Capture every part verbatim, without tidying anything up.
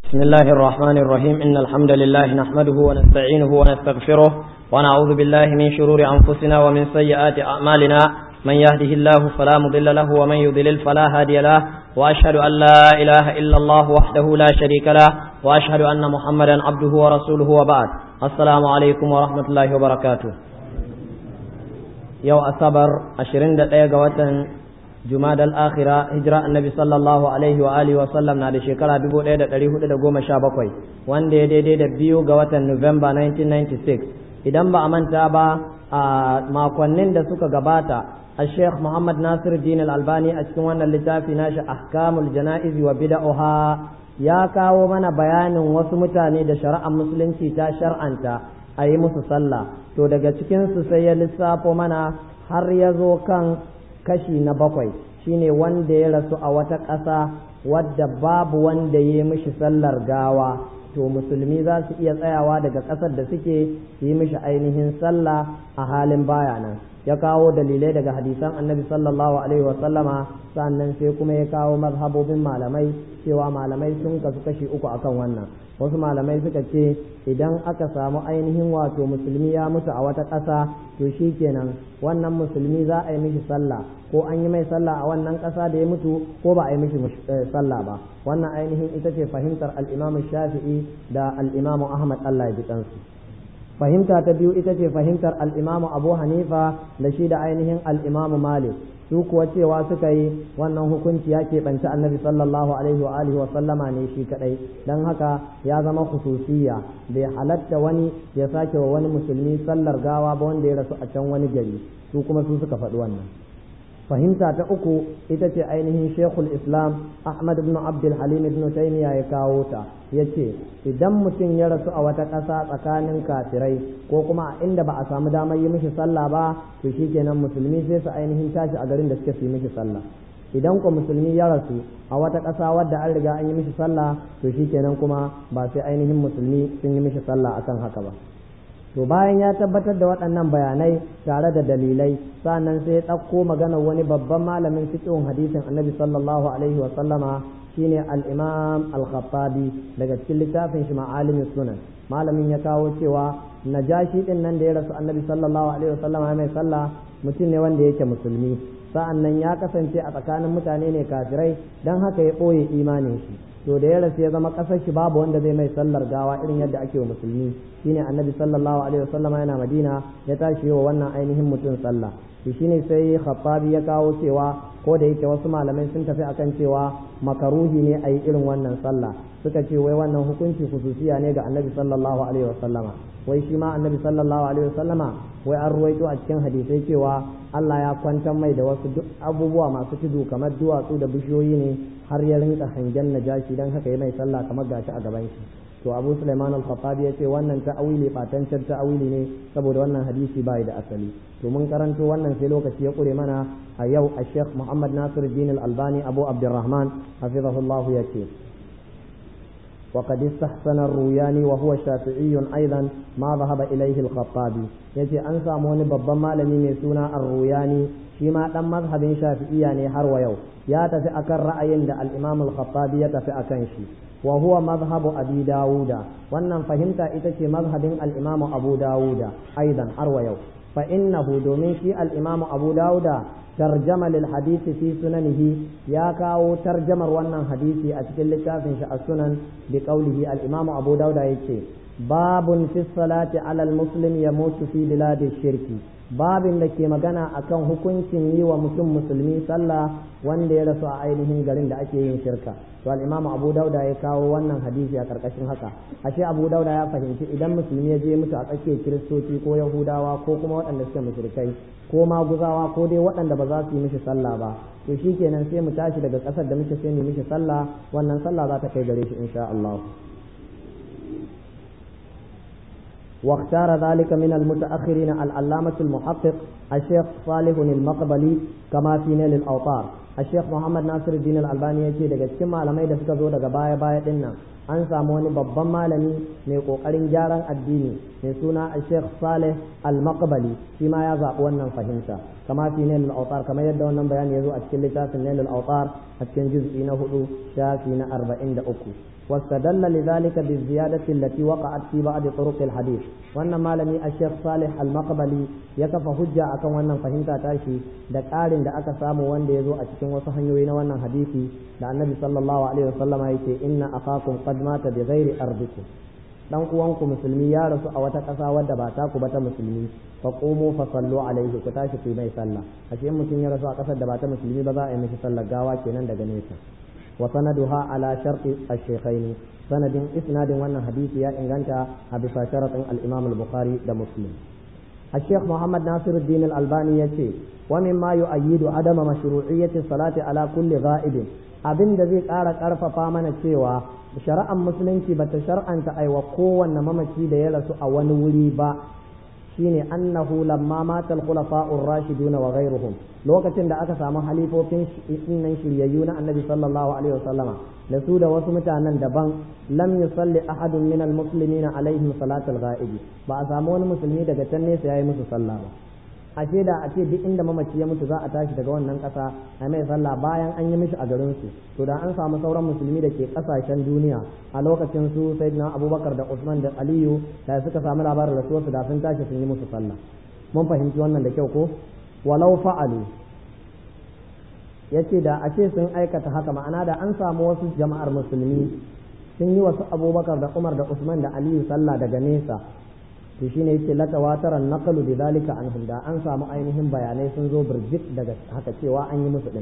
بسم الله الرحمن الرحيم إن الحمد لله نحمده ونستعينه ونستغفره ونعوذ بالله من شرور أنفسنا ومن سيئات أعمالنا من يهده الله فلا مضل له ومن يضلل فلا هادي له وأشهد أن لا إله إلا الله وحده لا شريك له وأشهد أن محمدا عبده ورسوله وبعد السلام عليكم ورحمة الله وبركاته يوم الصبر عشرين دقيقة Jumada al-akhira hijira annabi sallallahu alaihi wa alihi wa sallam na da shekara dubu ɗaya da ɗari hudu da goma sha bakwai wanda ya daidai da biyu ga watan Nuwamba nineteen ninety-six idan ba a manta ba a makonnin da suka gabata a Sheikh Muhammad Nasir Din al-Albani a cikin wannan littafi nashi Ahkamul Jana'iz wa Bid'aha ya kawo mana bayanin wasu mutane da shari'ar musulunci ta shar'anta a yi musu sallah to daga cikin su sai ya lissafo mana har ya zo kan kashi na bakwai shine wanda ya rasu a wata ƙasa wadda babu wanda ya mishi sallar gawa to musulmi za su iya tsayawa daga ƙasar da suke yi mishi ainihin sallah a halin baya nan ya kawo dalilai daga hadisan annabi sallallahu alaihi wa sallama sannan sai kuma ya kawo mazhabobin malamai cewa malamai sun kasu kashi uku akan wannan wasu malamai suka ce idan aka samu ainihin wato musulmi ya mutu a wata ƙasa to shi kenan wannan musulmi za a yi mishi sallah ko an yi mai sallah a wannan ƙasa da ya mutu ko ba a yi mishi sallah ba wannan ainihin ita ce fahimtar al'imamu shafi'i da al'imamu ahmad allah ya ji kansu fahimta ta biyu ita ce fahimtar al'imamu abu hanifa da shi da ainihin al'imamu malik su kuwa cewa suka yi wannan hukunci ya keɓanci annabi sallallahu alaihi wa alihi wa sallama ne shi kadai don haka ya zama khususiyya bai halatta wani ya sake wa wani musulmi sallar gawa ba wanda ya rasu a can wani gari su kuma su suka faɗi wannan fahimta ta uku ita ce ainihin shekul islam ahmad ibn abdul halim ibn taymiya ya kawo ta ya ce idan mutum ya rasu a wata ƙasa tsakanin kafirai ko kuma a inda ba a samu damar yi mishi sallah ba to shikenan musulmi sai su ainihin tashi a garin da suke fi mishi sallah idan ko musulmi ya rasu a wata ƙasa wadda an riga an yi mishi sallah to shikenan kuma ba sai ainihin musulmi sun yi mishi sallah akan haka ba to bayan ya tabbatar da waɗannan bayanai tare da dalilai sannan sai ya ɗauko maganar wani babban malamin fiqhun hadisin annabi sallallahu alaihi wa sallama shine al-imam al-khattabi daga cikin littafin shi ma'alimin sunan malamin ya kawo cewa najashi din nan da ya rasu annabi sallallahu alaihi wa sallama mai sallah mutum ne wanda yake musulmi sa'annan ya kasance a tsakanin mutane ne kafirai dan haka ya ɓoye imanin shi to da ya rasu ya zama kasar shi babu wanda zai mai sallar gawa irin yadda ake wa musulmi shine annabi sallallahu alaihi wasallama yana madina ya tashi wa wannan ainihin mutum sallah to shine sai khattabi ya kawo cewa ko da yake wasu malamai sun tafi akan cewa makaruhi ne a yi irin wannan sallah suka ce wai wannan hukunci khususiya ne ga annabi sallallahu alaihi wasallama wai shi ma annabi sallallahu alaihi wasallama wai an ruwaito a cikin hadisai cewa Allah ya kwantar mai da wasu duk abubuwa masu tudu kamar duwatsu da bishiyoyi ne har ya rinka hangen najashi dan haka ya mai sallah kamar gashi a gaban shi to Abu Sulaiman al-Khattabi yace wannan ta'awili fatancin ta'awili ne saboda wannan hadisi bai da asali to mun karanto wannan sai lokaci ya kure mana a yau a Sheikh Muhammad Nasiruddin al-Albani Abu Abdurrahman hafizahullah yace وقد استحسن الروياني وهو شافعي أيضا ما ذهب إليه الخطابي يجي أنسى موني ببما malami mai suna الروياني shi ma dan mazhabin shafi'iyya ne har wa yau ya tafi akan ra'ayin da al-Imam al-Khattabi ya tafi akan shi wa huwa mazhabu Abi Dawuda wannan fahimta ita ce mazhabin al-Imam Abu Dawuda aidan har wa yau fa innahu domin shi al-Imam Abu Dawuda tarjama lil hadisi fi sunanihi ya kawo tarjamar wannan hadisi a cikin littafin shi as-Sunan bi qawlihi al-Imam Abu Dawuda yace babun fi salati ala al-muslim yamutu fi biladi shirki babin da ke magana akan hukuncin yi wa mutum musulmi sallah wanda ya rasu a ainihin garin da ake yin shirka to al-Imam Abu Dauda ya kawo wannan hadisi a karkashin haka ashe Abu Dauda ya fahimci idan musulmi ya je mutu a tsakiyar kiristoci ko yahudawa ko kuma waɗanda suke mushrikai ko maguzawa ko dai waɗanda ba za su yi mishi sallah ba to shikenan sai mu tashi daga ƙasar da muke sai mu mishi sallah wannan sallah za ta kai gare shi insha Allah واختار ذلك من المتأخرين العلامة المحقق الشيخ صالح المقبلي كما في نيل الأوطار الشيخ محمد ناصر الدين الألباني يجي daga cikin malamai da suka zo daga baya baya din nan an samu wani babban malami mai kokarin gyaran addini mai suna Sheikh Saleh Al-Maqbali shi ma ya zaɓi wannan fahimta kama fi Nail al-Awtar kamar yadda wannan bayani ya zo a cikin littafin Nail al-Awtar a cikin juz'i na hudu shafi na arba'in da uku واستدل لذلك بالزيادة التي وقعت في بعض طرق الحديث وأن مالمي الشيخ صالح المقبلي يكف حجة أكون وأن فهمت تاشي دك آل دا أكسام وأن يزو أتكون وصحنيوين وأن حديثي لأن النبي صلى الله عليه وسلم يقول إن أخاكم قد مات بغير أرضكم dan uwanku musulmi ya rasu a wata ƙasa wadda ba ta ku ba ta musulmi fa qumu fa sallu alaihi ku tashi ku mai sallah ashe in mutum ya rasu a ƙasar da ba ta musulmi ba za a yi mishi sallar gawa kenan daga nesa wa sanaduha ala sharti ash-shaykhain sanadin isnadin wannan hadisi ya inganta a bisa sharatin al-imam al-bukhari da muslim الشيخ محمد ناصر الدين الألباني يقول ومما يؤيد عدم مشروعية الصلاة على كل غائب abin da zai ƙara ƙarfafa mana cewa shari'ar musulunci bata shar'anta aiwa kowanne mamaci da ya rasu a wani wuri ba shine annahu lamma mata al-khulafa'ur rashidun wa ghayruhum lokacin da aka samu halifofin nan shiryayyu na annabi sallallahu alaihi wasallama da su da wasu mutanen daban lam yusalli ahadun min al-muslimina alaihim salatul ghaibi ba a samu wani musulmi daga can nesa yayi musu sallah ba ashe da a ce duk inda mamaci ya mutu za a tashi daga wannan ƙasa a mai sallah bayan an yi mishi a garin su to da an samu sauran musulmi da ke ƙasashen duniya a lokacin su sayyidina abubakar da usman da aliyu da suka samu labarin rasuwarsu da sun tashi sun yi musu sallah mun fahimci wannan da kyau ko walau fa'alu yace da a ce sun aikata haka ma'ana da an samu wasu jama'ar musulmi sun yi wasu abubakar da umar da usman da aliyu sallah daga nesa to shine yake la tawataran naqlu bidhalika anhum da an samu ainihin bayanai sun zo birjik daga haka cewa an yi musu din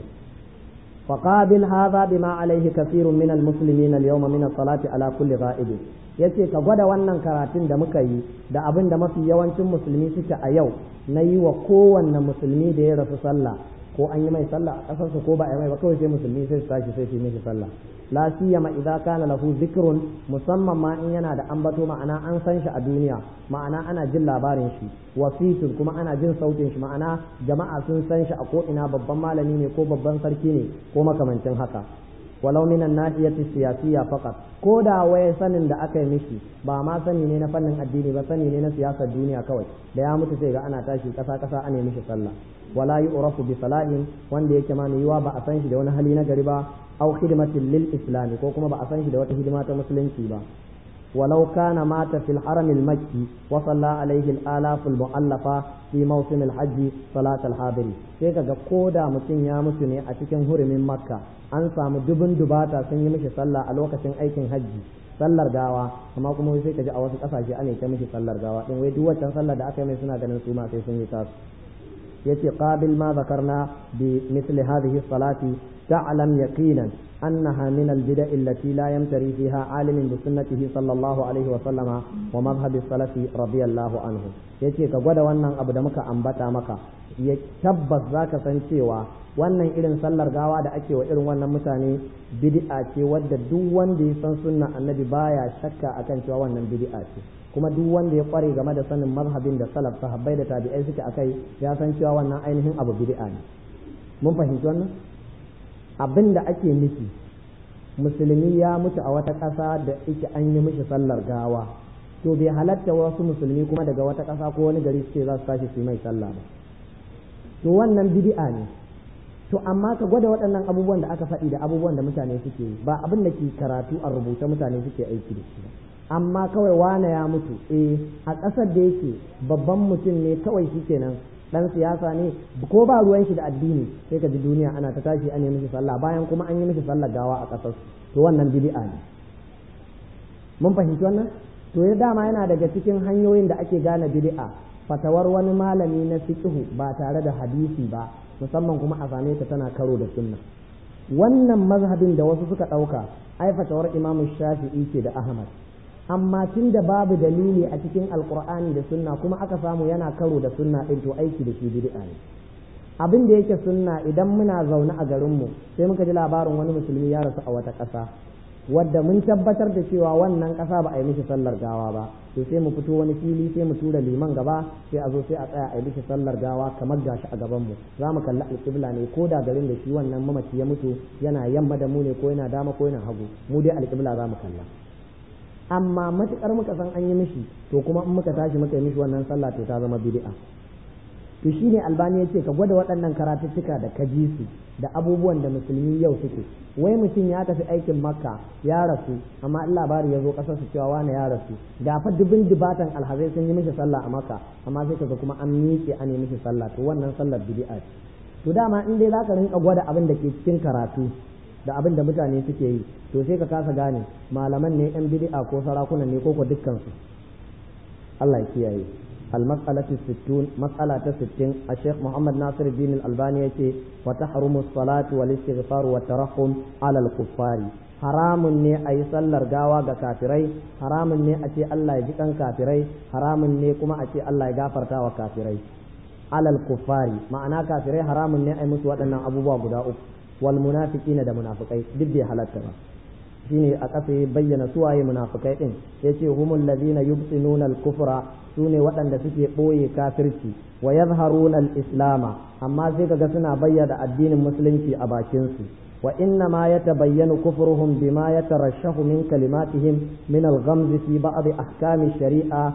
fa qabil hadha bima alayhi kathirun min almuslimin alyawma min as-salati ala kulli ghaib yace ka gwada wannan karatun da muka yi da abin da mafi yawancin musulmi suke a yau na yi wa kowanne musulmi da ya rasu sallah ko an yi mai sallah a kasarsa ko ba a yi mai ba kawai sai musulmi sai su tashi sai su yi mishi sallah la siyama idza kana lahu zikrun musamman ma in yana da ambato ma'ana an san shi a duniya ma'ana ana jin labarin shi wasitun kuma ana jin sautin shi ma'ana jama'a sun san shi a ko ina babban malami ne ko babban sarki ne ko makamancin haka walau minan nahiyati siyasiyya faqat ko da waye sanin da aka yi mishi ba ma sani ne na fannin addini ba sani ne na siyasar duniya kawai da ya mutu sai ga ana tashi kasa kasa ana mishi sallah wala yu'rafu bi salahin wanda yake ma mai yiwa ba a san shi da wani hali na gari ba aw khidmatin lil islam ko kuma ba a san shi da wata hidima ta musulunci ba walau kana mata fil haram al makki wa salla alaihi al alaf al mu'allafa fi mawsim al hajj salat al hadiri sai kaga koda mutum ya mutu ne a cikin hurumin makka an samu dubun dubata sun yi mishi sallah a lokacin aikin hajji sallar gawa amma kuma sai kaji a wasu kasashe ana ta mishi sallar gawa din wai duk wancan sallar da aka yi mai suna ganin su ma sai sun yi tasu yace qabil ma zakarna bi mithli hadhihi salati ta'lam yaqinan annaha min al-bida' allati la yamtari fiha alimin bi sunnatihi sallallahu alaihi wa sallama wa madhhab as-salafi radiyallahu anhu yace ka gwada wannan abu da muka ambata maka ya tabbas zaka san cewa wannan irin sallar gawa da ake wa irin wannan mutane bid'a ce wadda duk wanda ya san sunna annabi baya shakka akan cewa wannan bid'a ce kuma duk wanda ya kware game da sanin mazhabin da salaf sahabbai da tabi'ai suke akai ya san cewa wannan ainihin abu bid'a ne mun fahimci wannan abin da ake nufi musulmi ya mutu a wata ƙasa da yake an yi mishi sallar gawa to bai halatta wasu musulmi kuma daga wata ƙasa ko wani gari suke za su tashi su yi mai sallah ba to wannan bid'a ne to amma ka gwada waɗannan abubuwan da aka faɗi da abubuwan da mutane suke yi ba abin da ke karatu a rubuce mutane suke aiki da shi amma kawai wane ya mutu eh a ƙasar da yake babban mutum ne kawai shi kenan dan siyasa ne ko ba ruwan shi da addini sai ka ji duniya ana ta tashi an yi mishi sallah bayan kuma an yi mishi sallah gawa a ƙasar to wannan bid'a ne mun fahimci wannan to ya dama yana daga cikin hanyoyin da ake gane bid'a fatawar wani malami na fiqhu ba tare da hadisi ba musamman kuma a same ta tana karo da sunna wannan mazhabin da wasu suka ɗauka ai fatawar imamu shafi'i ce da ahmad amma tun da babu dalili a cikin alkur'ani da sunna kuma aka samu yana karo da sunna ɗin to aiki da shi bid'a ne abin da yake sunna idan muna zaune a garinmu sai muka ji labarin wani musulmi ya rasu a wata ƙasa wadda mun tabbatar da cewa wannan ƙasa ba a yi mishi sallar gawa ba to sai mu fito wani fili sai mu tura liman gaba sai a zo sai a tsaya a yi mishi sallar gawa kamar gashi a gaban mu za mu kalli alƙibla ne ko da garin da shi wannan mamaci ya mutu yana yamma da mu ne ko yana dama ko yana hagu mu dai alƙibla za mu kalla amma matukar muka san an yi mishi to kuma in muka tashi muka yi mishi wannan sallah to ta zama bid'a to shine albani yace ka gwada waɗannan karatuttuka da ka ji su da abubuwan da musulmi yau suke. Wai mutum ya tafi aikin makka ya rasu amma in labari ya zo ƙasar su cewa wani ya rasu, da fa dubin dubatan alhazai sun yi mishi sallah a makka amma sai kaga kuma an miƙe an yi mishi sallah, to wannan sallar bid'a ce. To dama in dai zaka rinka gwada abin da ke cikin karatu da abin da mutane suke yi, to sai ka kasa gane malaman ne yan bid'a ko sarakunan ne ko ko dukkan su. Allah ya kiyaye. المسألة الستون مسألة ستين الشيخ محمد ناصر الدين الألباني يقول وتحرم الصلاة والاستغفار والترحم على الكفار. حرام ني أي صلى رجاوا كافري، حرام ني أتي الله يجكن كافري، حرام ني كما أتي الله يغفر تاو كافري. على الكفار معنى كافري حرام ني أي مسوات أن أبو باب داؤ والمنافقين دا منافقين بدي حالات كذا. shine a ƙasa ya bayyana suwaye munafikai din yace humul ladina yubtinuna al-kufra, sune waɗanda suke ɓoye kafirci, wa yadhharuna al-islama, amma sai kaga suna bayyana addinin musulunci a bakin su. wa inna ma yatabayyanu kufruhum bima yatarashahu min kalimatihim min al-ghamz fi ba'd ahkam ash-shari'a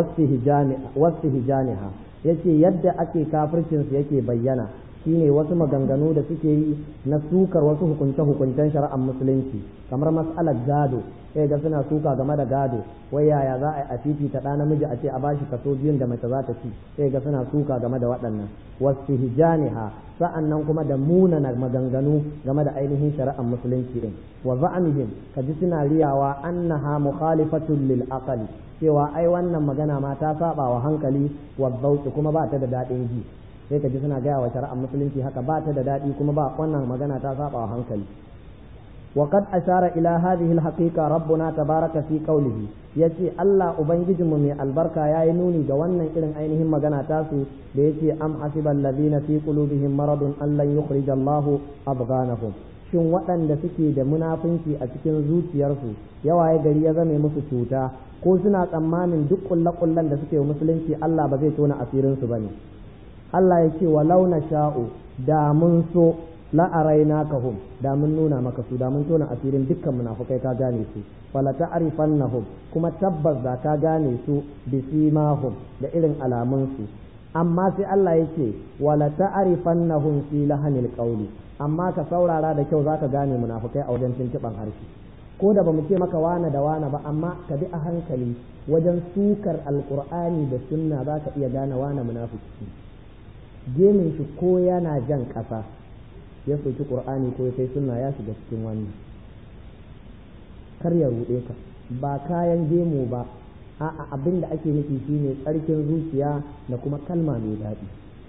wastihjaniha. yace yadda ake kafircin su yake bayyana shine wasu maganganu da suke yi na sukar wasu hukunce-hukuncen shari'ar musulunci, kamar mas'alar gado, sai ga suna suka game da gado, wai yaya za a yi a fifita ɗa namiji a ce a bashi kaso biyun da mace za ta ci, sai ga suna suka game da waɗannan wasu hijaniha, sa'annan kuma da munana maganganu game da ainihin shari'ar musulunci din. wa za'amihim kaji suna riyawa annaha mukhalifatun lil aqli, cewa ai wannan magana ma ta saba wa hankali wa zawqi kuma ba ta da daɗin ji. sai ka ji suna gaya wa shari'ar musulunci haka ba ta da daɗi kuma ba wannan magana ta saba wa hankali. wa qad ashara ila hadhihi al-haqiqa rabbuna tabaraka fi qawlihi, yace Allah ubangijinmu mai albarka yayi nuni ga wannan irin ainihin magana ta su da yace am hasibal ladina fi qulubihim maradun an lan yukhrija Allahu abghanahum. shin waɗanda suke da munafunci a cikin zuciyarsu yawaye gari ya zame musu cuta, ko suna tsammanin duk kullakullan da suke musulunci Allah ba zai tona asirin su bane. Allah ya ce wa launa sha'u da mun so la'araina kahum, da mun nuna maka su, da mun tona asirin dukkan munafukai ka gane su, wala ta'rifannahum, kuma tabbas da ka gane su bisimahum, da irin alamun su. amma sai Allah ya ce wala ta'rifannahum fi lahanil qawli, amma ka saurara da kyau zaka gane munafukai a wajen tuntuban harshe. ko da bamu ce maka wana da wana ba, amma ka bi a hankali wajen sukar alqur'ani da sunna zaka iya gane wana munafiki. gemin shi ko yana jan ƙasa ya soki ƙur'ani ko ya kai sunna ya shiga cikin wannan. kar ya ruɗe ka, ba kayan gemu ba, a'a abin da ake nufi shine tsarkin zuciya da kuma kalma mai daɗi.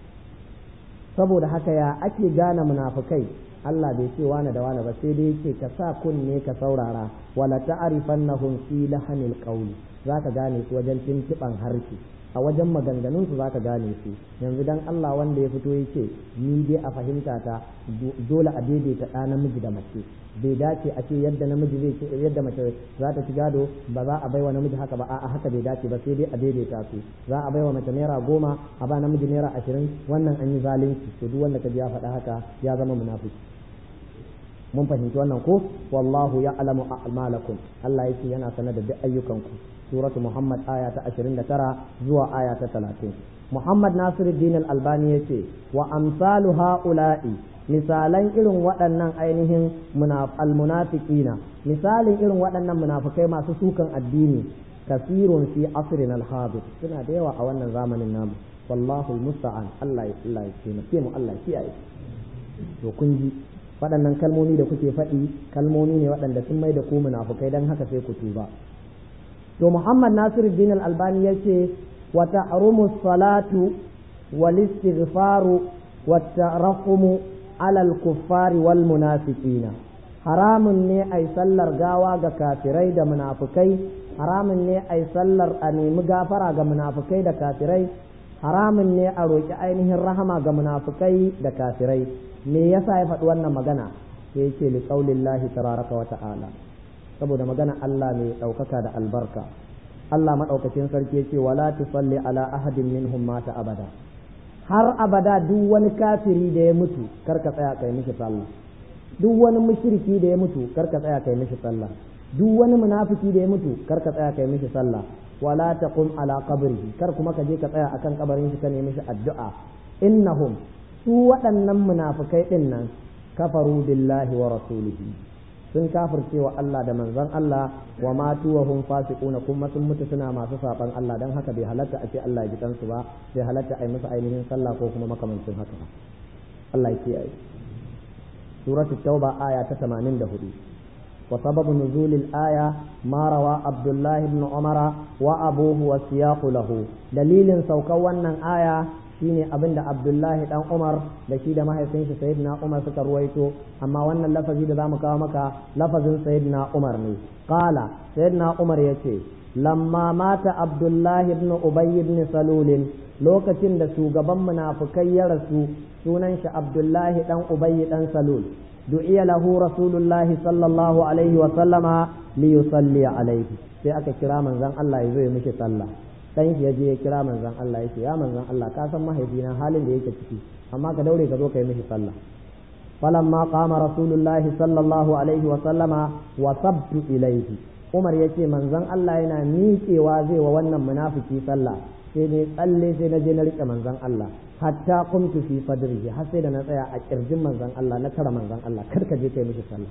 saboda haka ya ake gane munafukai, Allah bai ce wani da wani ba, sai dai yake ka sa kunne ka saurara, wala ta'rifannahum fi lahanil qawli, zaka gane su wajen tintiban harshe, a wajen maganganun su zaka gane su. yanzu dan Allah wanda ya fito yake ni dai a fahimta ta dole a daidaita ɗa namiji da mace, bai dace a ce yadda namiji zai ce yadda mace za ta ci gado ba za a baiwa namiji haka ba, a'a haka bai dace ba, sai dai a daidaita su. za a baiwa mace naira goma a ba namiji naira ashirin, wannan an yi zalunci. to duk wanda ka ji ya faɗa haka ya zama munafiki. mun fahimci wannan ko? wallahu ya'lamu a'malakum, Allah yake yana sanar da duk ayyukanku. suratu Muhammad aya ta ashirin da tara zuwa aya ta talatin. Muhammad Nasiruddin Al-Albani yace wa amsalu ha'ula'i, misalan irin waɗannan ainihin almunafiqina, misalin irin waɗannan munafikai masu sukan addini, kasirun fi asrin al-hadir, suna da yawa a wannan zamanin namu. wallahu musta'an. Allah ya Allah ya ce mu, Allah ya kiyaye. to kun ji waɗannan kalmomi da kuke faɗi kalmomi ne waɗanda sun mai da ku munafikai, dan haka sai ku tuba. to Muhammad Nasiruddin Al-Albani yace wa ta'rumu salatu wal istighfaru wat tarahum ala al-kuffari wal munafiqina, haramun ne ai sallar gawa ga kafirai da munafikai, haramun ne ai sallar a nemi gafara ga munafikai da kafirai, haramun ne a roki ainihin rahama ga munafikai da kafirai. me yasa ya faɗi wannan magana? sai yake li qaulillahi tabaraka wa ta'ala, saboda magana Allah mai ɗaukaka da albarka. Allah maɗaukacin sarki yake wala tusalli ala ahadin minhum mata abada, har abada duk wani kafiri da ya mutu karka tsaya kai mishi sallah, duk wani mushriki da ya mutu karka tsaya kai mishi sallah, duk wani munafiki da ya mutu karka tsaya kai mishi sallah. wala taqum ala qabrihi, kar kuma ka je ka tsaya akan kabarin shi ka nemi mishi addu'a, innahum su waɗannan munafikai din nan kafaru billahi wa rasulihi sun kafirce wa Allah da manzon Allah wa matu wa hum fasiquna kuma sun mutu suna masu saban Allah dan haka bai halatta a ce Allah ya ji kansu ba bai halatta a yi musu ainihin sallah ko kuma makamancin haka ba Allah ya kiyaye suratul tauba aya ta tamanin da hudu wa sababu nuzulil aya ma rawa Abdullah ibn Umar wa abuhu wa siyaqu lahu dalilin saukar wannan aya shine abinda Abdullahi dan Umar da shi da mahaifin shi Sayyidina Umar suka ruwaito amma wannan lafazi da zamu kawo maka lafazin Sayyidina Umar ne qala Sayyidina Umar yace lamma mata Abdullahi ibn Ubay ibn Salul lokacin da shugaban munafikai ya rasu sunan shi Abdullahi dan Ubay dan Salul du'iya lahu Rasulullahi sallallahu alaihi wa sallama li yusalli alaihi sai aka kira manzon Allah ya zo ya mishi sallah dan shi yaje ya kira manzon Allah yake ya manzon Allah ka san mahaifina halin da yake ciki amma ka daure ka zo kai mishi sallah falamma qama rasulullahi sallallahu alaihi wa sallama wa sabtu ilaihi Umar yace manzon Allah yana miƙewa zai wa wannan munafiki sallah sai ne tsalle sai na je na rike manzon Allah hatta qumtu fi fadrihi har sai da na tsaya a kirjin manzon Allah na kara manzon Allah kar ka je kai mishi sallah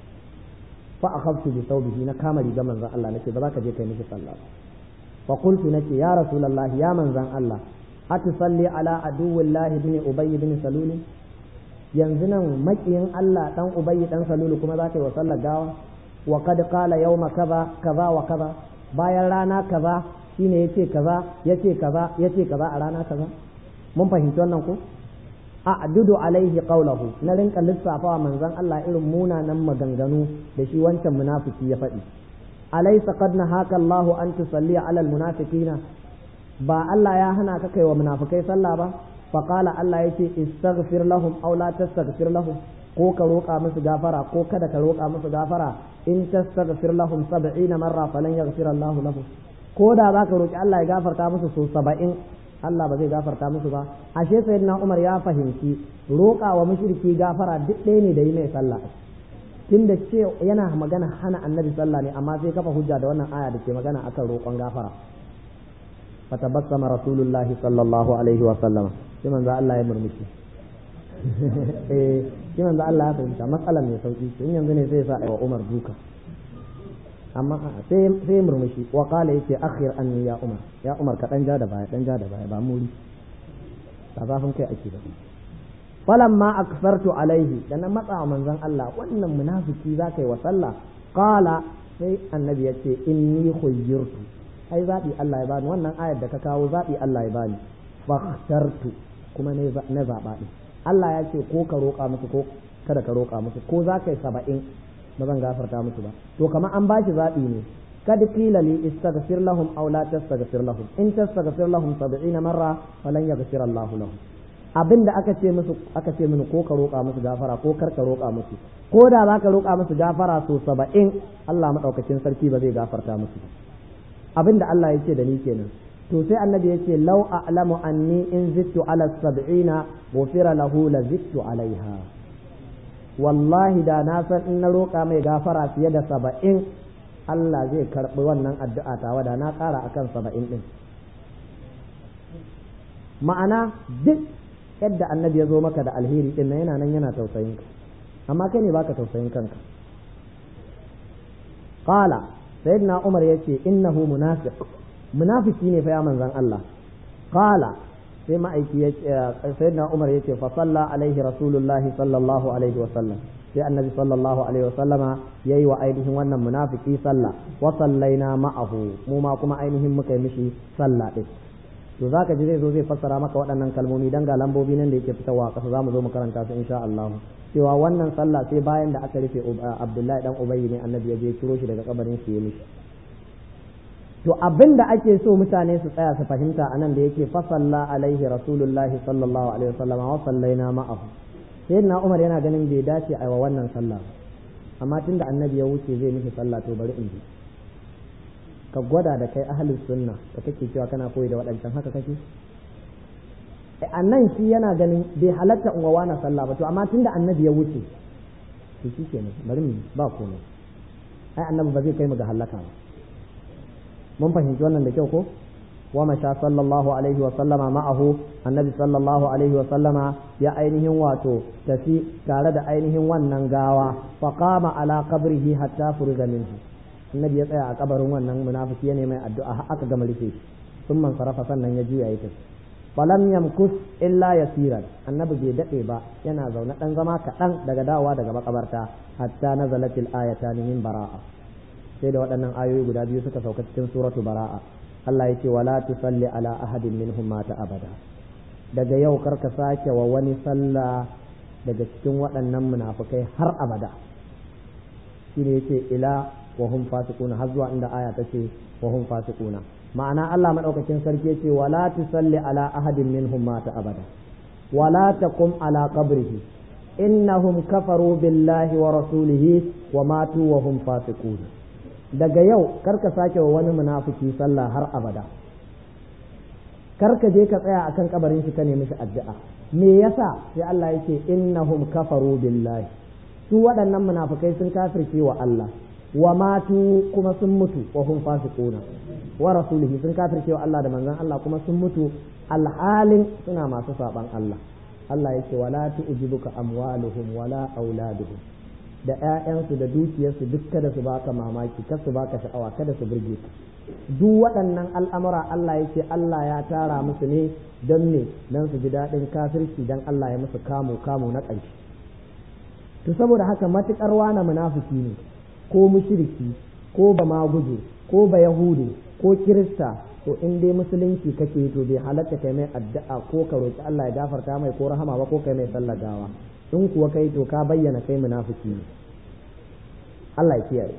fa akhadtu bi thawbihi na kama riga manzon Allah nace ba za ka je kai mishi sallah فقلت لك يا رسول الله يا من زن الله أتصلي على عدو الله بن أبي بن سلول ينزنا مكين الله تن أبي تن سلول كما ذاك وصلى جاوا وقد قال يوم كذا كذا وكذا bayan rana kaza shine yace kaza yace kaza yace kaza a rana kaza mun fahimci wannan ko a'dudu alaihi qawluhu na rinka lissafawa manzon Allah irin munanan maganganu da shi wancan munafiki ya faɗi alaysa qad nahaka Allahu an tusalli ala almunafiqina ba Allah ya hana ka kai wa munafikai sallah ba fa qala Allah yace istaghfir lahum aw la tastaghfir lahum ko ka roƙa musu gafara ko kada ka roƙa musu gafara in tastaghfir lahum sab'ina marra falan yaghfir Allahu lahum ko da zaka roƙi Allah ya gafarta musu so saba'in Allah ba zai gafarta musu ba ashe sayyidina Umar ya fahimci roƙa wa mushriki gafara duk ɗaya ne da yi mai sallah tunda ce yana magana hana annabi sallah ne amma sai kafa hujja da wannan aya da ke magana akan roƙon gafara fatabassama rasulullahi sallallahu alaihi wa sallama sai manzo Allah ya murmushi eh sai manzo Allah ya fahimta matsalar mai sauki in yanzu ne sai ya sa wa Umar duka amma sai sai murmushi wa qala yace akhir anni ya Umar ya Umar ka dan ja da baya dan ja da baya ba muri ba zafin kai ake da falamma aksartu alaihi da na matsa manzon Allah wannan munafiki zaka yi wa sallah qala sai annabi yace inni khayyirtu ai zabi Allah ya bani wannan ayar da ka kawo zabi Allah ya bani fakhtartu kuma ne na zaba din Allah ya ce ko ka roƙa musu ko kada ka roƙa musu ko zaka yi saba'in ba zan gafarta musu ba to kamar an bashi zabi ne kad qila li istaghfir lahum aw la tastaghfir lahum in tastaghfir lahum sab'ina marra falan yaghfir Allah lahum abinda aka ce musu aka ce mini ko ka roƙa musu gafara ko kar ka roƙa musu ko da za ka roƙa musu gafara so saba'in Allah madaukakin sarki ba zai gafarta musu abinda Allah ya ce da ni kenan to sai annabi ya ce law a'lamu anni in zittu ala sab'ina ghufira lahu la zittu alaiha wallahi da na san in na roƙa mai gafara fiye da saba'in Allah zai karɓi wannan addu'a tawa da na ƙara akan saba'in din ma'ana duk yadda annabi ya zo maka da alheri din nan yana nan yana tausayin ka amma kai ne baka tausayin kanka qala sayyidina Umar yace innahu munafiq munafiki ne fa ya manzon Allah qala sai ma'aiki yace sayyidina Umar yace fa salla alaihi rasulullahi sallallahu alaihi wa sallam sai annabi sallallahu alaihi wa sallama yayi wa ainihin wannan munafiki sallah wa sallaina ma'ahu mu ma kuma ainihin muka yi mishi sallah din to zaka ji zai zo zai fassara maka waɗannan kalmomi dan ga lambobi nan da yake fitowa kasa zamu zo mu karanta su insha Allah cewa wannan sallah sai bayan da aka rufe Abdullahi dan Ubay ne annabi ya je ciro shi daga kabarin shi ya mishi to abinda ake so mutane su tsaya su fahimta anan da yake fa salla alaihi rasulullahi sallallahu alaihi wasallam wa sallaina ma'ahu sayyidina Umar yana ganin bai dace a wa wannan sallah amma tunda annabi ya wuce zai mishi sallah to bari in ji ka gwada da kai ahlus sunna da kake cewa kana koyi da waɗancan haka kake a nan shi yana ganin bai halatta in wa na sallah ba to amma tunda annabi ya wuce to shi kenan bari mu ba komai ai annabi ba zai kai mu ga halaka ba mun fahimci wannan da kyau ko wa masha sallallahu alaihi wa sallama ma'ahu annabi sallallahu alaihi wa sallama ya ainihin wato tafi tare da ainihin wannan gawa fa qama ala qabrihi hatta furiga minhu annabi ya tsaya a kabarin wannan munafiki ya mai addu'a aka gama rufe shi sun man sarafa sannan ya juya ya tafi falam yamkus illa yasiran annabi bai dade ba yana zaune dan zama kaɗan daga dawowa daga makabarta hatta nazalatil ayatan min bara'a sai da waɗannan ayoyi guda biyu suka sauka cikin suratu bara'a Allah ya ce wala tusalli ala ahadin minhum mata abada daga yau karka sake wa wani sallah daga cikin waɗannan munafikai har abada shine yace ila wa hum fasiquna har zuwa inda aya tace wa hum fasiquna ma'ana Allah madaukakin sarki yace wala tusalli ala ahadin minhum mata abada wala taqum ala qabrihi innahum kafaru billahi wa rasulihi wa matu wa hum fasiqun daga yau karka sake wa wani munafiki sallah har abada karka je ka tsaya akan kabarin shi ka nemi shi addu'a me yasa sai Allah yake innahum kafaru billahi su waɗannan munafikai sun kafirce wa Allah wa matu kuma sun mutu wa hum fasiquna wa rasulihi sun kafirce wa Allah da manzon Allah kuma sun mutu alhalin suna masu saban Allah Allah yake wala tu'jibuka amwaluhum wala auladuhum da ƴaƴansu da dukiyarsu duk kada su baka mamaki kada su baka sha'awa kada su burge ka duk waɗannan al'amura Allah yake Allah ya tara musu ne don ne don su ji daɗin kafirci don Allah ya musu kamu kamu na ƙarshe to saboda haka matuƙar wana munafiki ne ko mushriki ko ba maguje ko ba yahudi ko kirista to in dai musulunci kake to bai halatta kai mai addu'a ko ka roki Allah ya gafarta mai ko rahama ba ko kai mai sallar gawa in kuwa kai to ka bayyana kai munafiki ne Allah ya kiyaye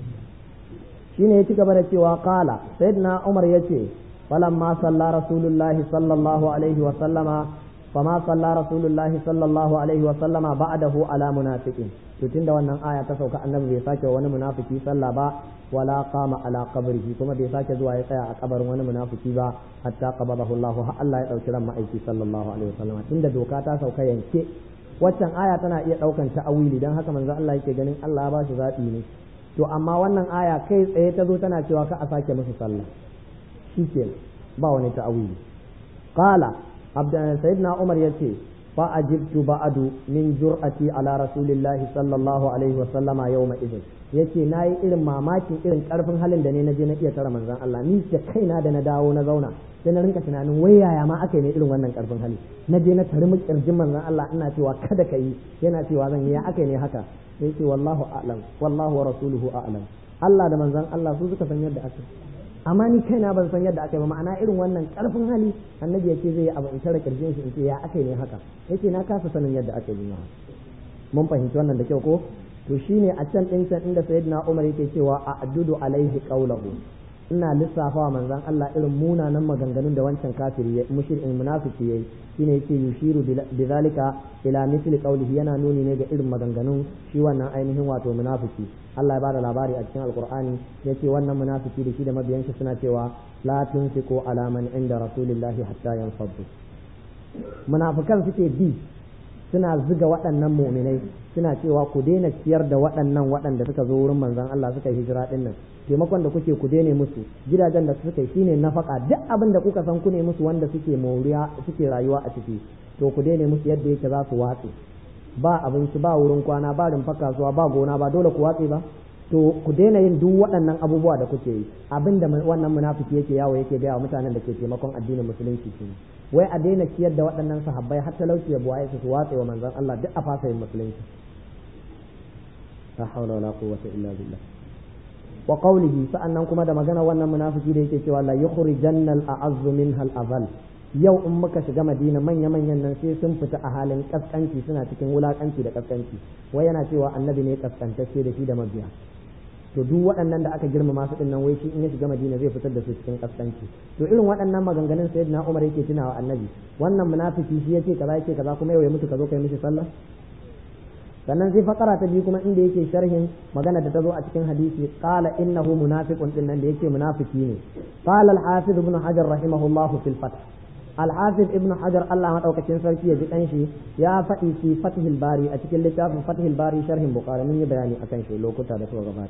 shine ya ci gaba da cewa qala sayyidina Umar yace falamma salla rasulullahi sallallahu alaihi wa sallama fama salla rasulullahi sallallahu alaihi wa sallama ba'dahu ala munafiqin to tunda wannan aya ta sauka annabi bai sake wani munafiki sallah ba wala qama ala qabrihi kuma bai sake zuwa ya tsaya a kabarin wani munafiki ba hatta qabadahu Allah har Allah ya dauki ran ma'aiki sallallahu alaihi wa sallama tunda doka ta sauka yanke waccan aya tana iya daukan ta'awili dan haka manzo Allah yake ganin Allah ya ba shi zabi ne to amma wannan aya kai tsaye ta zo tana cewa ka a sake musu sallah shikenan ba wani ta'awili qala abdan sayyidina Umar yace fa ajibtu ba'du min jur'ati ala rasulillahi sallallahu alaihi wa sallama yawma idin yace nayi irin mamakin irin karfin halin da ne naje na iya tara manzon Allah ni da kaina da na dawo na zauna sai na rinka tunanin wai yaya ma aka yi ne irin wannan karfin hali naje na tari mu kirjin manzon Allah ina cewa kada ka yi yana cewa zan yi ya aka yi ne haka sai ce wallahu a'lam wallahu wa rasuluhu a'lam Allah da manzon Allah su suka san yadda aka amma ni kaina ban san yadda aka yi ba ma'ana irin wannan karfin hali annabi ya ce zai yi abu in tare kirjin shi in ce ya aka yi ne haka yace na kasa sanin yadda aka yi mun fahimci wannan da kyau ko to shine a can din can inda sayyidina Umar yake cewa a addudu alaihi qawluhu ina lissafa manzon Allah irin munanan maganganun da wancan kafiri mushrikin munafiki yayi shine yake yushiru bizalika ila mithli qawlihi yana nuni ne ga irin maganganun shi wannan ainihin wato munafiki Allah ya bada labari a cikin alqur'ani yace wannan munafiki da shi da mabiyan shi suna cewa la tunfiqu ala man inda rasulillahi hatta yanfaddu munafikan suke bi suna zuga waɗannan mu'minai suna cewa ku daina ciyar da waɗannan waɗanda suka zo wurin manzon Allah suka hijira din nan taimakon da kuke ku daina musu gidajen da suka yi shine nafaka duk abin da kuka san ku ne musu wanda suke moriya suke rayuwa a ciki to ku daina musu yadda yake za su watse ba abinci ba wurin kwana ba rumfa kasuwa ba gona ba dole ku watse ba to ku daina yin duk waɗannan abubuwa da kuke yi abinda wannan munafiki yake yawo yake gaya wa mutanen da ke taimakon addinin musulunci shine wai a daina ciyar da waɗannan sahabbai har talauci ya buwaye su watse wa manzon Allah duk a fasa yin musulunci la hawla wala quwwata illa billah wa qawlihi sa'annan kuma da magana wannan munafiki da yake cewa la yukhrijanna al-a'azz minha al-azal yau in muka shiga Madina manya manyan nan sai sun fita a halin kaskanci suna cikin wulakanci da kaskanci wai yana cewa annabi ne kaskantacce da shi da mabiya to duk waɗannan da aka girmama su din nan wai shi in ya shiga Madina zai fitar da su cikin kaskanci to irin waɗannan maganganun sayyidina Umar yake tunawa annabi wannan munafiki shi yace kaza yake kaza kuma yau ya mutu ka zo kai mishi sallah sannan sai fakara ta biyu kuma inda yake sharhin magana da ta zo a cikin hadisi qala innahu munafiqun din nan da yake munafiki ne qala al-hafiz ibn hajar rahimahullahu fil fath al-hafiz ibn hajar Allah madaukakin sarki ya ji dan shi ya faɗi fi fathil bari a cikin littafin fathil bari sharhin bukhari mun yi bayani akan shi lokuta da suka gabata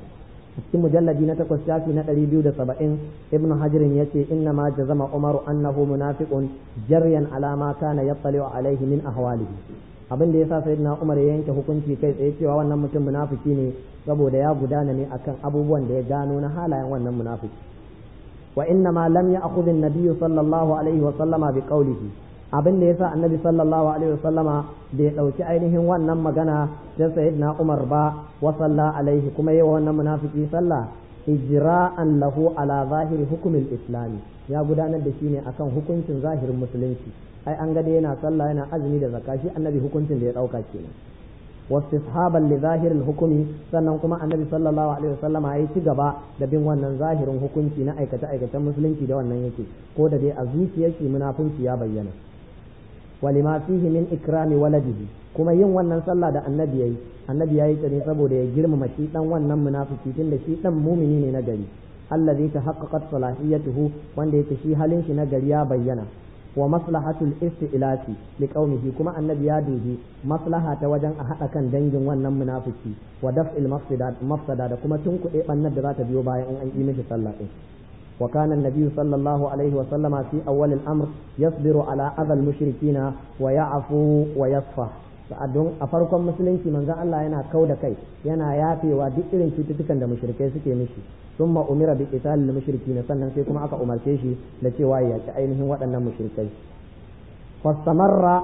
cikin mujalladi na takwas shafi na ɗari biyu da saba'in ibnu hajirin ya ce inna ma jazama umaru annahu munafiqun jaryan ala ma kana yattali'u alaihi min ahwalihi abin da yasa sayyidina umar ya yanke hukunci kai tsaye cewa wannan mutum munafiki ne saboda ya gudana ne akan abubuwan da ya gano na halayen wannan munafiki wa inna ma lam ya'khudh an-nabiy sallallahu alaihi wa sallama bi qawlihi abin da yasa annabi sallallahu alaihi wa sallama bai dauki ainihin wannan magana da sayyidina umar ba wa salla alaihi kuma yawa wannan munafiki sallah ijra'an lahu ala zahiri hukumin islami ya gudanar da shi ne akan hukuncin zahirin musulunci ai an ga yana sallah yana azumi da zakka shi annabi hukuncin da ya dauka kenan wastishaban li zahiril hukumi sannan kuma annabi sallallahu alaihi wasallam ya ci gaba da bin wannan zahirin hukunci na aikata aikatan musulunci da wannan yake ko da dai a zuciyar shi munafunci ya bayyana walima fihi min ikrami waladihi kuma yin wannan sallah da annabi yayi annabi yayi ta ne saboda ya girmama shi dan wannan munafiki tunda shi dan mumini ne na gari allazi tahaqqaqat salahiyatuhu wanda yake shi halin shi na gari ya bayyana wa maslahatul isti'lati liqaumihi kuma annabi ya dubi maslaha ta wajen a hada kan dangin wannan munafiki wa daf'il mafsada mafsada da kuma tunkuɗe bannar da za ta biyo bayan in an yi mishi sallah din wa kana annabi sallallahu alaihi wa sallama fi awwal al-amr yasbiru ala adha al-mushrikina wa ya'fu wa yasfa sa'adun a farkon musulunci manzon Allah yana kauda kai yana yafewa duk irin cututtukan da mushrikai suke mishi ثم أمر بقتال المشركين sannan sai kuma aka umarce shi da cewa ya ci ainihin waɗannan mushrikai fastamarra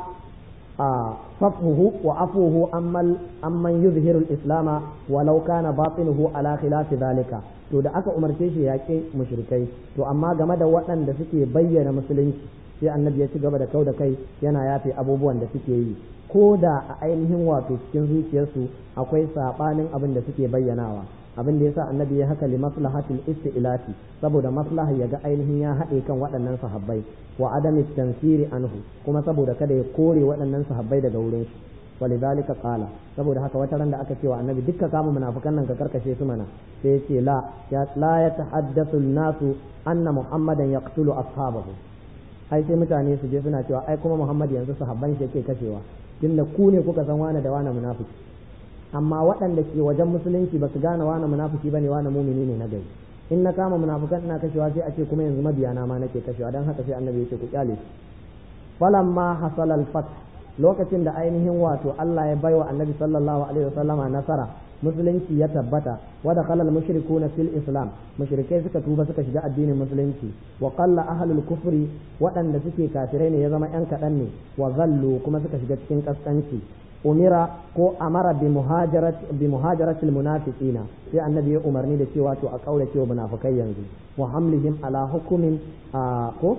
صفحه وعفوه أمن أمن يظهر الإسلام ولو كان باطنه على خلاف ذلك to da aka umarce shi yaƙi mushrikai to amma game da waɗanda suke bayyana musulunci sai annabi ya ci gaba da kau da kai yana yafe abubuwan da suke yi ko da a ainihin wato cikin zuciyarsu akwai saɓanin abin da suke bayyanawa abin da yasa annabi ya haka li maslahatil isti'lati saboda maslaha ya ga ainihin ya haɗe kan waɗannan sahabbai wa adami tansiri anhu kuma saboda kada ya kore waɗannan sahabbai daga wurin shi walidhalika qala saboda haka wata ran da aka ce wa annabi dukka kama munafikan nan ka karkashe su mana sai ya ce la ya la yatahaddathu an-nasu anna muhammadan yaqtulu ashabahu ai sai mutane su je suna cewa ai kuma muhammad yanzu sahabban shi yake kashewa tunda ku ne kuka san wani da wani munafiki amma waɗanda ke wajen musulunci ba su gane wani munafiki bane wani mumini ne na gari in na kama munafikan ina kashewa sai a ce kuma yanzu mabiyana ma nake kashewa dan haka sai annabi ya ce ku kyale shi falamma hasala al-fath lokacin da ainihin wato Allah ya baiwa annabi sallallahu alaihi wasallama nasara musulunci ya tabbata wa dakhala al-mushrikuuna fil islam mushrikai suka tuba suka shiga addinin musulunci wa qalla ahlul kufri waɗanda suke kafirai ne ya zama yan kaɗan ne wa zallu kuma suka shiga cikin kaskanci umira ko amara bi muhajarat bi muhajaratil munafiqina sai annabi ya umarni da cewa to a kaurace wa munafikai yanzu wa hamlihim ala hukumin ko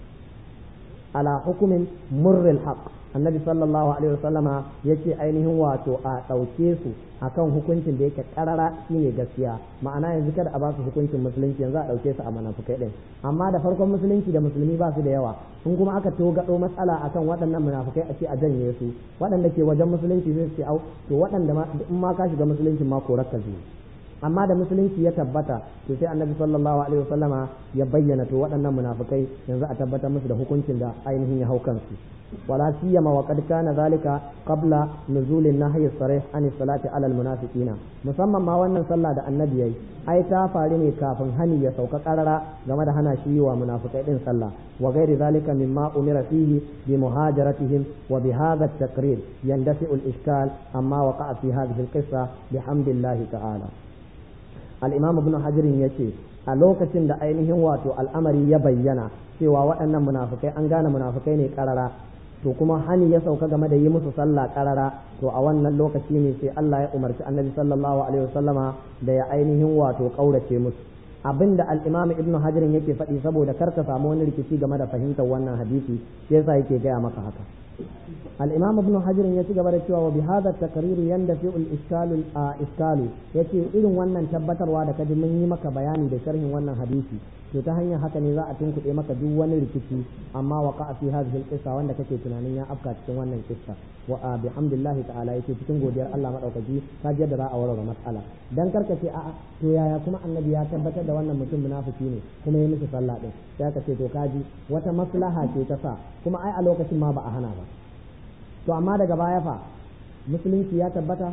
ala hukumin murril haqq annabi sallallahu alaihi wasallama yace ainihin wato a dauke su akan hukuncin da yake karara shine gaskiya ma'ana yanzu kada a ba su hukuncin musulunci yanzu a dauke su a munafikai din amma da farkon musulunci da musulmi ba su da yawa in kuma aka to gado matsala akan waɗannan munafikai a ce a janye su waɗanda ke wajen musulunci sai su ce au to waɗanda ma in ma ka shiga musulunci ma ko rakka zuwa amma da musulunci ya tabbata to sai annabi sallallahu alaihi wasallama ya bayyana to waɗannan munafikai yanzu a tabbatar musu da hukuncin da ainihin ya hau kansu ولا سيما وقد كان ذلك قبل نزول النهي الصريح عن الصلاة على المنافقين musamman ma wannan sallah da annabi yayi ai ta faru ne kafin hani ya sauka karara game da hana shi wa munafikai din sallah wa ghairi zalika mimma umira fihi bi muhajaratihim wa bi hadha at-taqrir yandafi'u al-ishkal amma waqa'a fi hadhihi al-qissa bihamdillahi ta'ala al-imam ibn hajar yace a lokacin da ainihin wato al'amari ya bayyana cewa waɗannan munafikai an gane munafikai ne karara to kuma hani ya sauka game da yi musu sallah karara to a wannan lokaci ne sai Allah ya umarci annabi sallallahu alaihi wasallama da ya ainihin wato kaurace musu abinda al-imam ibnu hajar yake faɗi saboda kar ka samu wani rikici game da fahimtar wannan hadisi sai yasa yake gaya maka haka al-imam ibnu hajar ya ci gaba da cewa wa bi hadha at-taqrir yandafi al-iskalu iskalu yace irin wannan tabbatarwa da kaji mun yi maka bayani da sharhin wannan hadisi to ta hanyar haka ne za a tunkuɗe maka duk wani rikici amma waqa fi hadhihi al-qissa wanda kake tunanin ya afka cikin wannan kissa wa bihamdillah ta'ala yake cikin godiyar Allah madaukaki ka ji yadda za a warware mas'ala dan karka ce a'a to yaya kuma annabi ya tabbatar da wannan mutum munafiki ne kuma ya miki sallah din sai ka ce to kaji wata maslaha ce ta sa kuma ai a lokacin ma ba a hana ba to amma daga baya fa musulunci ya tabbata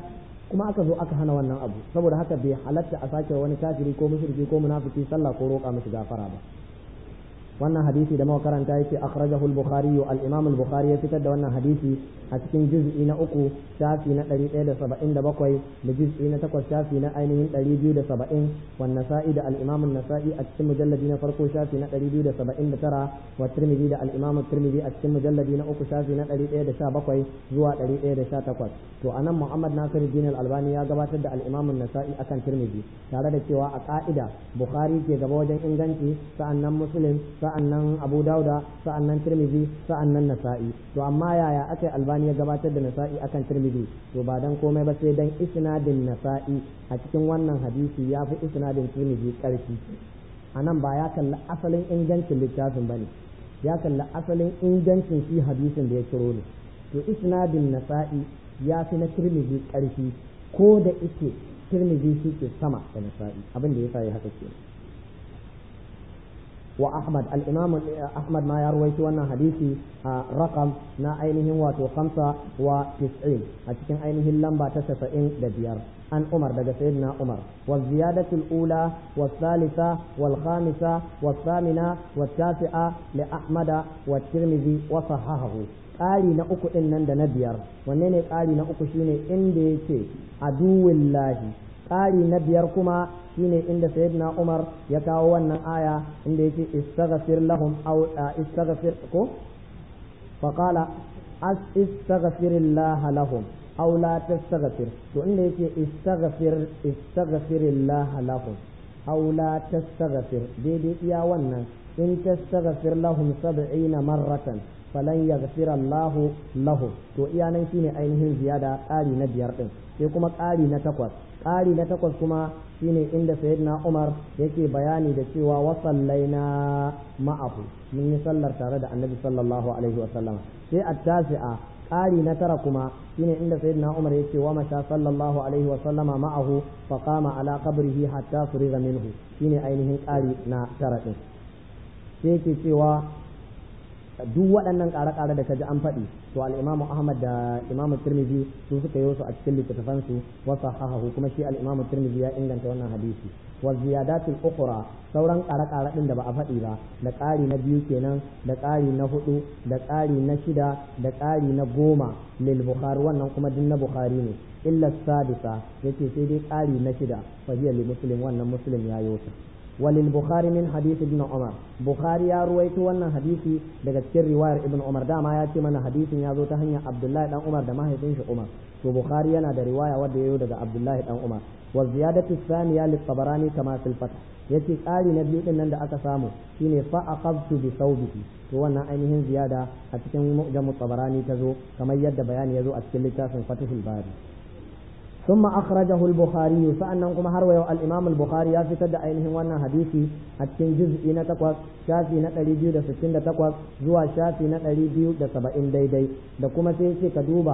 kuma aka zo aka hana wannan abu, saboda haka bai halatta a sake wani kafiri ko mushriki ko munafiki sallah ko roƙa mishi gafara ba. wannan hadisi da muka karanta yake akhrajahu al-bukhari al-imam al-bukhari ya fitar da wannan hadisi a cikin juz'i na uku shafi na ɗari ɗaya da saba'in da bakwai da juz'i na takwas shafi na ainihin ɗari biyu da saba'in wan nasa'i da al-imam an-nasa'i a cikin mujalladi na farko shafi na ɗari biyu da saba'in da tara wa tirmidhi da al-imam at-tirmidhi a cikin mujalladi na uku shafi na ɗari ɗaya da sha bakwai zuwa ɗari ɗaya da sha takwas. to anan muhammad nasiruddin al-albani ya gabatar da al-imam an-nasa'i akan tirmidhi tare da cewa a ka'ida bukhari ke gaba wajen inganci, sa'annan muslim, sa'annan abu dauda, sa'annan tirmidhi, sa'annan nasa'i. to amma yaya aka albani ya gabatar da nasa'i akan tirmidhi? to ba dan komai ba sai dan isnadin nasa'i a cikin wannan hadisi ya fi isnadin tirmidhi karfi. anan ba ya kalli asalin ingancin littafin bane, ya kalli asalin ingancin shi hadisin da ya ciro ne. to isnadin nasa'i ya fi na tirmidhi karfi, ko da ike tirmidhi shi ke sama da nasa'i, abin da yasa ya haka kenan. wa Ahmad al-Imam Ahmad ma ya rawaito wannan hadisi a raqam na ainihin wato khamsa wa tis'in a cikin ainihin lamba ta tasa'in da biyar an Umar daga sayyidina Umar wa ziyadatu al-ula wa thalitha wal khamisa wa thamina wa tasi'a li Ahmad wa Tirmidhi wa sahahahu. ƙari na uku din nan da na biyar, wanne ne ƙari na uku? shine inda yake aduwillahi. ƙari na biyar kuma shine inda sayyidina Umar ya kawo wannan aya inda yake istaghfir lahum aw istaghfir ko fa qala as istaghfirillah lahum aw la tastaghfir. to inda yake istaghfir istaghfirillah lahum aw la tastaghfir, daidai iya wannan in tastaghfir lahum sab'ina marratan falan yaghfira Allah lahum. to iya nan shine ainihin ziyada ƙari na biyar din. sai kuma ƙari na takwas ƙari na takwas kuma shine inda sayyidina Umar yake bayani da cewa wa sallaina ma'ahu, mun yi sallar tare da annabi sallallahu alaihi wa sallam. sai at-tasi'a ƙari na tara kuma shine inda sayyidina Umar yake wa masha sallallahu alaihi wa sallama ma'ahu fa qama ala qabrihi hatta furiga minhu, shine ainihin ƙari na tara din. sai yake cewa duk waɗannan ƙare-ƙare da kaji an faɗi to al-Imam Ahmad da Imam Tirmidhi su suka yi su a cikin littattafan su wa sahahahu, kuma shi al-Imam Tirmidhi ya inganta wannan hadisi. wa ziyadatul ukhra, sauran ƙare-ƙare din da ba a faɗi ba, da ƙari na biyu kenan, da ƙari na hudu, da ƙari na shida, da ƙari na goma lil Bukhari, wannan kuma din na Bukhari ne. illa sadisa yace sai dai ƙari na shida fa hiya li Muslim, wannan Muslim ya yi ta. وللبخاري من حديث ابن عمر، بخاري يا رويته wannan hadisi daga cikin riwayar ibn Umar. dama ya ce mana hadisin ya zo ta hanyar Abdullahi dan Umar da mahaifin shi Umar, to Bukhari yana da riwaya wadda yayo daga Abdullahi dan Umar. wa ziyadatu thaniya lit-Tabarani kama fil Fath, yace ƙari na biyu din nan da aka samu shine fa aqabtu bi thawbihi, to wannan ainihin ziyada a cikin mu'jam Tabarani ta zo kamar yadda bayani ya zo a cikin littafin Fathul Bari. ثم أخرجه البخاري فأنكم هروا الإمام البخاري يفتد أينهم وانا حديثي أتكين جزء نتقوى شافي نتالي بيو دا ستين دا تقوى زوا شافي نتالي بيو دا سبعين داي داي دا كما تيسي كدوبا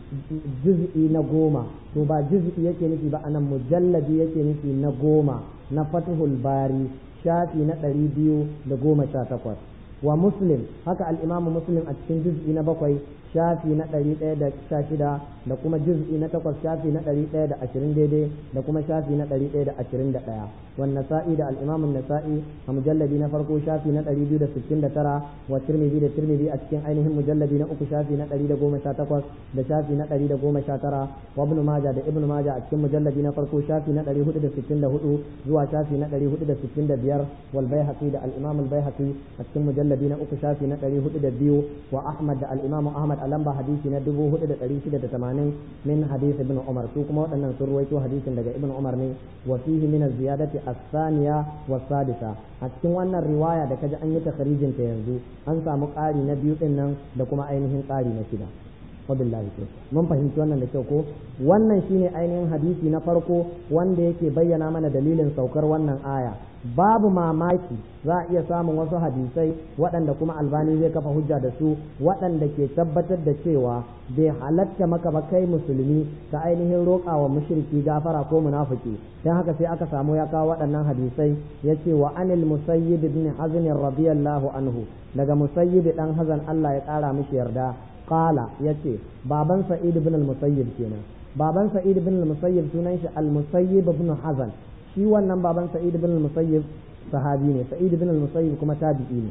جزء نقوما توبا جزء يكي نفي بأنا مجلد يكي نفي نقوما نفتح الباري شافي نتالي بيو دا قوما شاتقوى. ومسلم هكا الإمام مسلم أتكين جزء نبقوي shafi na ɗari ɗaya da sha shida da kuma juz'i na takwas shafi na ɗari ɗaya da ashirin daidai da kuma shafi na ɗari ɗaya da ashirin da ɗaya. wan nasa'i da al-imam nasai a mujalladi na farko shafi na ɗari biyu da sittin da tara, wa tirmidhi da tirmidhi a cikin ainihin mujalladi na uku shafi na ɗari da goma sha takwas da shafi na ɗari da goma sha tara, wa ibn majah da ibn majah a cikin mujalladi na farko shafi na ɗari hudu da sittin da hudu zuwa shafi na ɗari hudu da sittin da biyar, wal baihaqi da al-imam al-baihaqi a cikin mujalladi na uku shafi na ɗari hudu da biyu, wa ahmad da al-imam ahmad a lamba hadisi na dubu hudu da ɗari shida da tamanin min hadisi ibn Umar. su kuma waɗannan sun ruwaito hadisin daga ibn Umar ne. wa fihi min az-ziyadati as-thaniya wa sadisa, a cikin wannan riwaya da kaji an yi takharijin ta yanzu an samu ƙari na biyu din nan da kuma ainihin ƙari na shida. wabillahi to mun fahimci wannan da kyau ko? wannan shine ainihin hadisi na farko wanda yake bayyana mana dalilin saukar wannan aya. babu mamaki za a iya samun wasu hadisai waɗanda kuma albani zai kafa hujja da su waɗanda ke tabbatar da cewa bai halatta maka ba kai musulmi ka ainihin roƙa wa mushriki gafara ko munafiki. dan haka sai aka samu ya kawo waɗannan hadisai yace wa anil musayyib ibn hazn radiyallahu anhu, daga musayyib dan hazan Allah ya ƙara mishi yarda qala yace baban sa'id ibn al-musayyib kenan baban sa'id ibn al-musayyib sunan shi al-musayyib ibn hazan shi wannan baban sa'id ibn al-musayyib sahabi ne sa'id ibn al-musayyib kuma tabi'i ne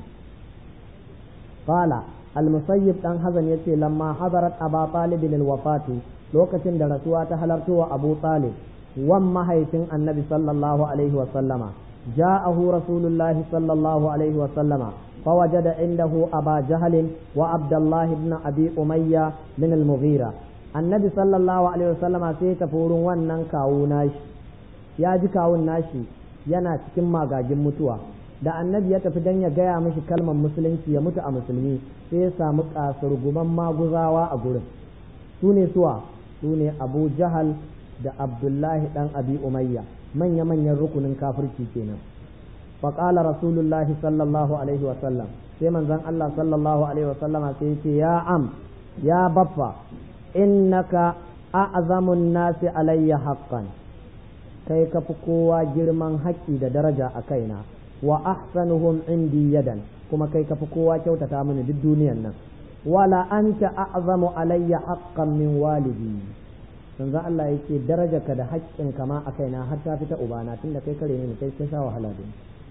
qala al-musayyib dan hazan yace lamma hadarat aba talib al-wafatu lokacin da rasuwa ta halarto wa abu talib wan mahaifin annabi sallallahu alaihi wa sallama ja'ahu rasulullahi sallallahu alaihi wa sallama فوجد عنده أبا جهل وعبد الله بن أبي أمية من المغيرة النبي صلى الله عليه وسلم سيتفور ونن كاو ناشي يا جي كاو ناشي yana cikin magagin mutuwa da annabi ya tafi dan ya gaya mishi kalmar musulunci ya mutu a musulmi sai ya samu kasurguman maguzawa a gurin su ne suwa su ne abu jahal da abdullahi dan abi umayya manya-manyan rukunin kafirci kenan فقال رسول الله صلى الله عليه وسلم sai manzon Allah sallallahu alaihi wasallama sai yace ya am ya baffa innaka a'zamun nasi alayya haqqan kai ka fi kowa girman haƙƙi da daraja a kaina wa ahsanuhum indi yadan kuma kai ka fi kowa kyautata mini duk duniyan nan wala anta a'zamu alayya haqqan min walidi manzon Allah yake darajarka da haƙƙin kama a kaina har ta fita ubana tunda kai kare ni kai ka sha wahala din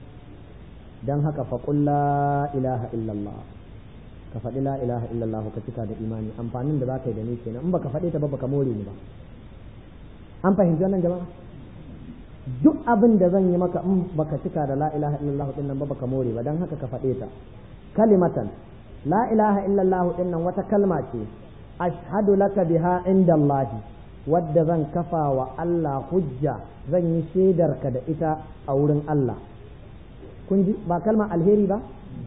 dan haka faƙul la ilaha illallah ka faɗi la ilaha illallah ka cika da imani amfanin da za ka yi da ni kenan in baka faɗi ta ba baka more ni ba an fahimci wannan jama'a duk abin da zan yi maka in baka cika da la ilaha illallah din nan ba baka more ba dan haka ka faɗe ta kalimatan la ilaha illallah din nan wata kalma ce ashhadu laka biha indallahi wadda zan kafa wa Allah hujja zan yi shaidar ka da ita a wurin Allah kun ji ba kalmar alheri ba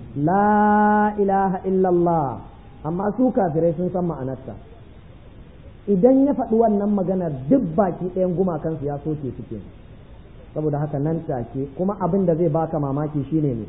la ilaha illallah amma su kafirai sun san ma'anarta idan ya faɗi wannan maganar duk baki ɗayan gumakansu ya soke suke saboda haka nan take kuma abin da zai baka mamaki shine ne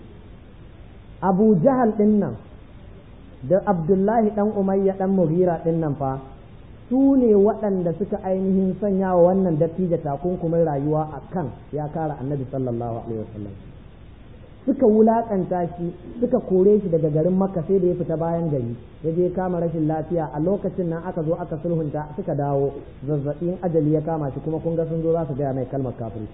abu jahal ɗin nan da abdullahi ɗan umayya ɗan mughira ɗin nan fa su ne waɗanda suka ainihin sanya wa wannan dattijo takunkumin rayuwa a kan ya kara annabi sallallahu alaihi wasallam suka wulakanta shi suka kore shi daga garin makka sai da ya fita bayan gari ya je kama rashin lafiya a lokacin nan aka zo aka sulhunta suka dawo zazzabin ajali ya kama shi kuma kun ga sun zo za su gaya mai kalmar kafirci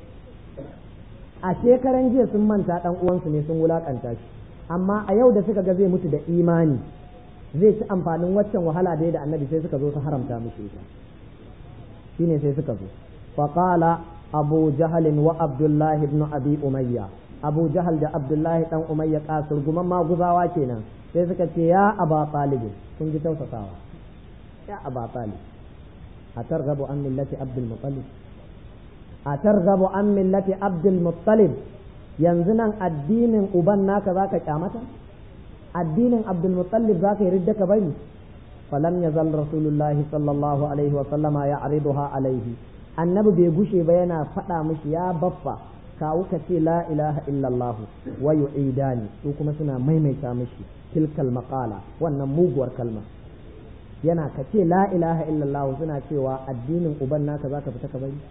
a shekaran jiya sun manta dan uwansu ne sun wulakanta shi amma a yau da suka ga zai mutu da imani zai ci amfanin waccan wahala da ya da annabi sai suka zo su haramta mishi ita shine sai suka zo faqala abu jahal wa abdullah ibn abi umayya abu jahal da abdullahi dan umayya kasur guman maguzawa kenan sai suka ce ya aba talib kun ji tausasawa ya aba talib atarghabu an millati abdul muttalib atarghabu an millati abdul muttalib yanzu nan addinin uban naka zaka kyamata addinin abdul muttalib zaka yi ridda ka bari falam yazal rasulullahi sallallahu alaihi wa sallama ya'riduha alaihi annabi bai gushe ba yana faɗa mishi ya baffa kawo ka ce la ilaha illallah wa yu'idani su kuma suna maimaita mishi tilkal maqala wannan muguwar kalma yana ka ce la ilaha illallah suna cewa addinin uban naka zaka fita ka bari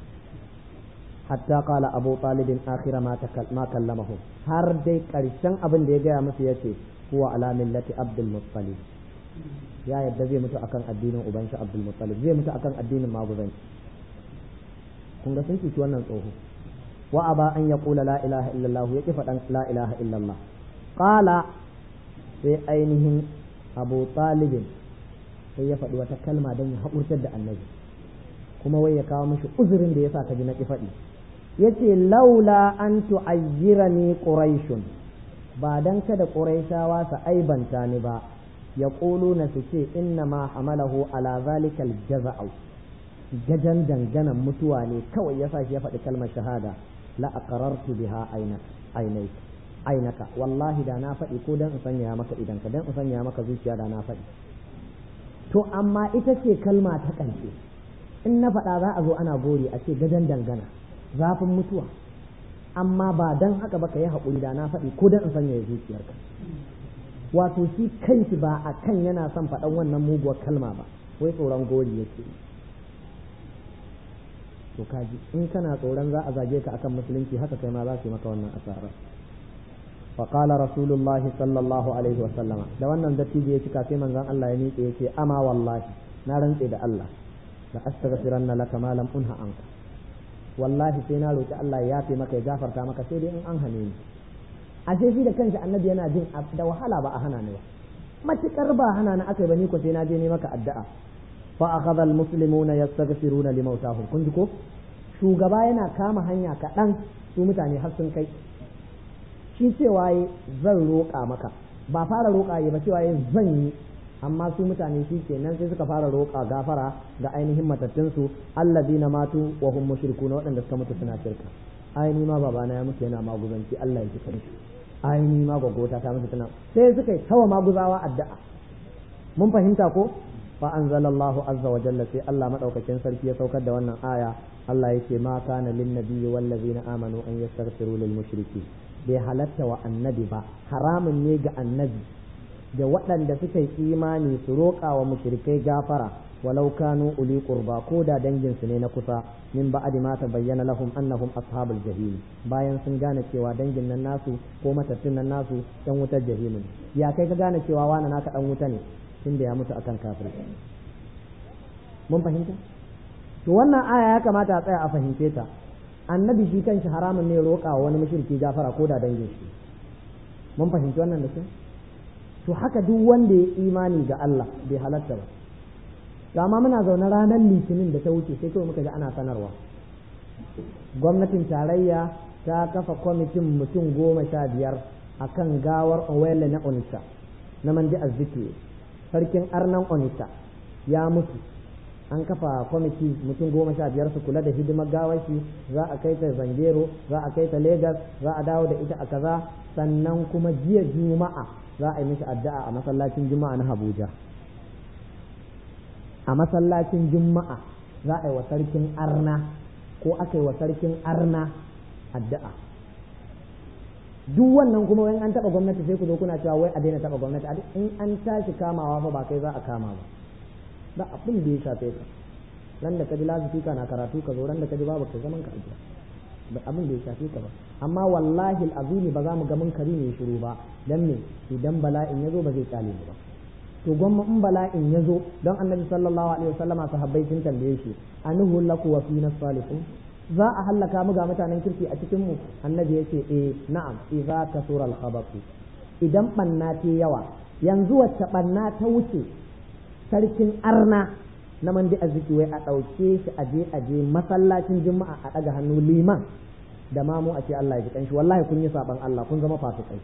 hatta qala abu talib akhira ma ma kallamahu har dai karshen abin da ya gaya musu yace huwa ala millati abdul muttalib ya yadda zai mutu akan addinin uban shi abdul muttalib zai mutu akan addinin maguzanci kun ga sun ci wannan tsoho wa aba an yaqula la ilaha illallah yake faɗan la ilaha illallah qala sai ainihin abu talibin sai ya faɗi wata kalma don ya haƙurtar da annabi kuma wai ya kawo mishi uzurin da yasa ka ji na ki faɗi yace laula an tu'ayyirani quraishun ba dan kada quraishawa su aibanta ni ba yaquluna su ce inna ma hamalahu ala zalikal jaza'u gajan danganan mutuwa ne kawai yasa shi ya faɗi kalmar shahada la aqarartu biha ainaka ainaka wallahi da na faɗi ko dan in sanya maka idan ka dan in sanya maka zuciya da na faɗi to amma ita ce kalma ta ƙarshe in na faɗa za a zo ana gori a ce gadan dangana zafin mutuwa amma ba dan haka ba ka yi haƙuri da na faɗi ko dan in sanya zuciyarka wato shi kanshi ba a kan yana son faɗan wannan muguwar kalma ba wai tsoron gori yake to kaji in kana tsoron za a zage ka akan musulunci haka kai ma za su yi maka wannan asara فقال رسول الله صلى الله عليه وسلم da wannan dattijo ya cika sai manzon Allah ya miƙe yace ama wallahi na rantse da Allah la astaghfiranna laka ma lam unha anka wallahi sai na roki Allah ya yafe maka ya gafarta maka sai dai in an hane ni ashe shi da kanshi annabi yana jin da wahala ba a hana ni ba matukar ba hana ni akai ba ni ko sai na je ne maka addu'a fa akhadha almuslimuna yastaghfiruna limautahum kun ji ko shugaba yana kama hanya kaɗan su mutane har sun kai shi cewa zan roƙa maka ba fara roƙa yi ba cewa zan yi amma su mutane shi ke nan sai suka fara roƙa gafara ga ainihin matattunsu alladina matu wa hum mushrikuna waɗanda suka mutu suna shirka aini ma babana ya mutu yana maguzanci Allah ya kika shi aini ma gogota ta mutu tana sai suka yi tawa maguzawa addu'a mun fahimta ko fa anzalallahu azza wa jalla sai Allah madaukakin sarki ya saukar da wannan aya Allah yake ma kana lin nabiyyi wal ladina amanu an yastaghfiru lil mushriki bai halatta wa annabi ba haramun ne ga annabi da waɗanda suka yi imani su roƙa wa mushrikai gafara walau kanu uli qurba ko da dangin su ne na kusa min ba'di ma tabayyana lahum annahum ashabul jahim bayan sun gane cewa dangin nan nasu ko matattun nan nasu dan wutar jahim ya kai ka gane cewa wani naka dan wuta ne tunda ya mutu akan kafirci mun fahimta to wannan aya ya kamata a tsaya a fahimce ta annabi shi kanshi haramun ne roƙa wa wani mushriki gafara ko da dangin shi mun fahimci wannan da kyau to haka duk wanda ya imani ga Allah bai halatta ba to amma muna zaune ranar litinin da ta wuce sai kawai muka ji ana sanarwa gwamnatin tarayya ta kafa kwamitin mutum goma sha biyar akan gawar Owele na Onitsha na Mandi Azikiwe sarkin arnan Onitsha ya mutu an kafa kwamiti mutum goma sha biyar su kula da hidimar gawar shi za a kai ta Zangero za a kai ta Lagos za a dawo da ita a kaza sannan kuma jiya juma'a za a yi mishi addu'a a masallacin juma'a na Abuja a masallacin juma'a za a yi wa sarkin arna ko aka yi wa sarkin arna addu'a duk wannan kuma wani an taɓa gwamnati sai ku zo kuna cewa wai a daina taɓa gwamnati in an tashi kamawa fa ba kai za a kama ba ba abin da ya shafe ka nan da ka ji lazifika na karatu ka zo ran da ka ji babu ka zaman ka ajiya ba abin da ya shafe ka ba amma wallahi al'azimi ba za mu ga munkari ne shiru ba dan me idan bala'in ya zo ba zai kyale mu ba to gwamma in bala'in ya zo don annabi sallallahu alaihi wasallama sahabbai sun tambaye shi anuhu laku wa fina salihun za a hallaka mu ga mutanen kirki a cikin mu annabi yace eh na'am idza kasura al-khabathu idan banna ta yawa yanzu wacce banna ta wuce sarkin arna na Mandi Azikiwe a ɗauke shi aje aje masallacin juma'a a ɗaga hannu liman da mamu a ce Allah ya ji kanshi wallahi kun yi saban Allah kun zama fasikai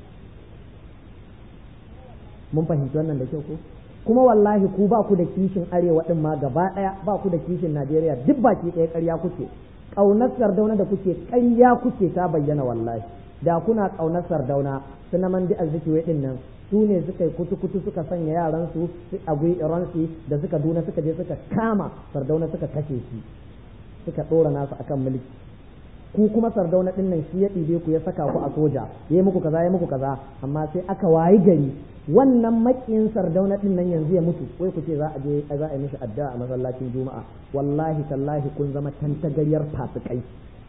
mun fahimci wannan da kyau ko kuma wallahi ku ba ku da kishin arewa din ma gaba ɗaya ba ku da kishin Najeriya duk baki ɗaya ƙarya kuke ƙaunar Sardauna da kuke ƙarya kuke ta bayyana wallahi da kuna ƙaunar Sardauna su na Mandi Azikiwe din nan su ne suka yi kutu-kutu suka sanya yaransu su agui iransu da suka duna suka je suka kama Sardauna suka kashe shi suka ɗora nasu akan mulki ku kuma Sardauna ɗin nan shi ya ɗibe ku ya saka ku a soja ya yi muku kaza ya muku kaza amma sai aka wayi gari wannan makiyin Sardauna ɗin nan yanzu ya mutu wai ku ce za a je za a yi mishi addu'a a masallacin juma'a wallahi tallahi kun zama tantagaryar fasikai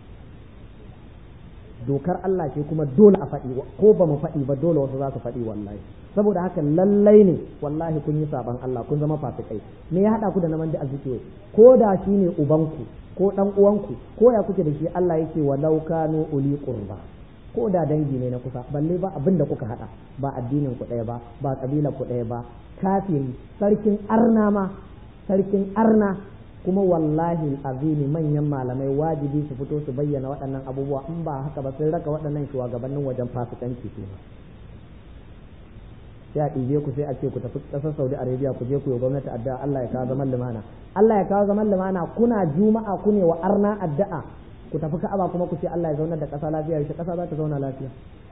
dokar Allah ce kuma dole a faɗi ko ba mu faɗi ba dole wasu za su faɗi wallahi saboda haka lallai ne wallahi kun yi saban Allah kun zama fasikai me ya haɗa ku da na Mandi Azikiwe ko da shi ne ubanku ko ɗan uwanku ko ya kuke da shi Allah yake walau kanu uli qurba ko da dangi ne na kusa balle ba abin da kuka haɗa ba addinin ku ɗaya ba ba kabilar ku ɗaya ba kafiri sarkin arna ma sarkin arna kuma wallahi azimi manyan malamai wajibi su fito su bayyana waɗannan abubuwa in ba haka ba sun raka waɗannan shugabannin wajen fasikanci su sai a ɗibe ku sai a ce ku tafi ƙasar Saudi Arabia ku je ku yi gwamnati addu'a Allah ya kawo zaman lumana Allah ya kawo zaman lumana kuna juma'a ku ne wa arna addu'a ku tafi Ka'aba kuma ku ce Allah ya zaunar da ƙasa lafiya shi ƙasa za ta zauna lafiya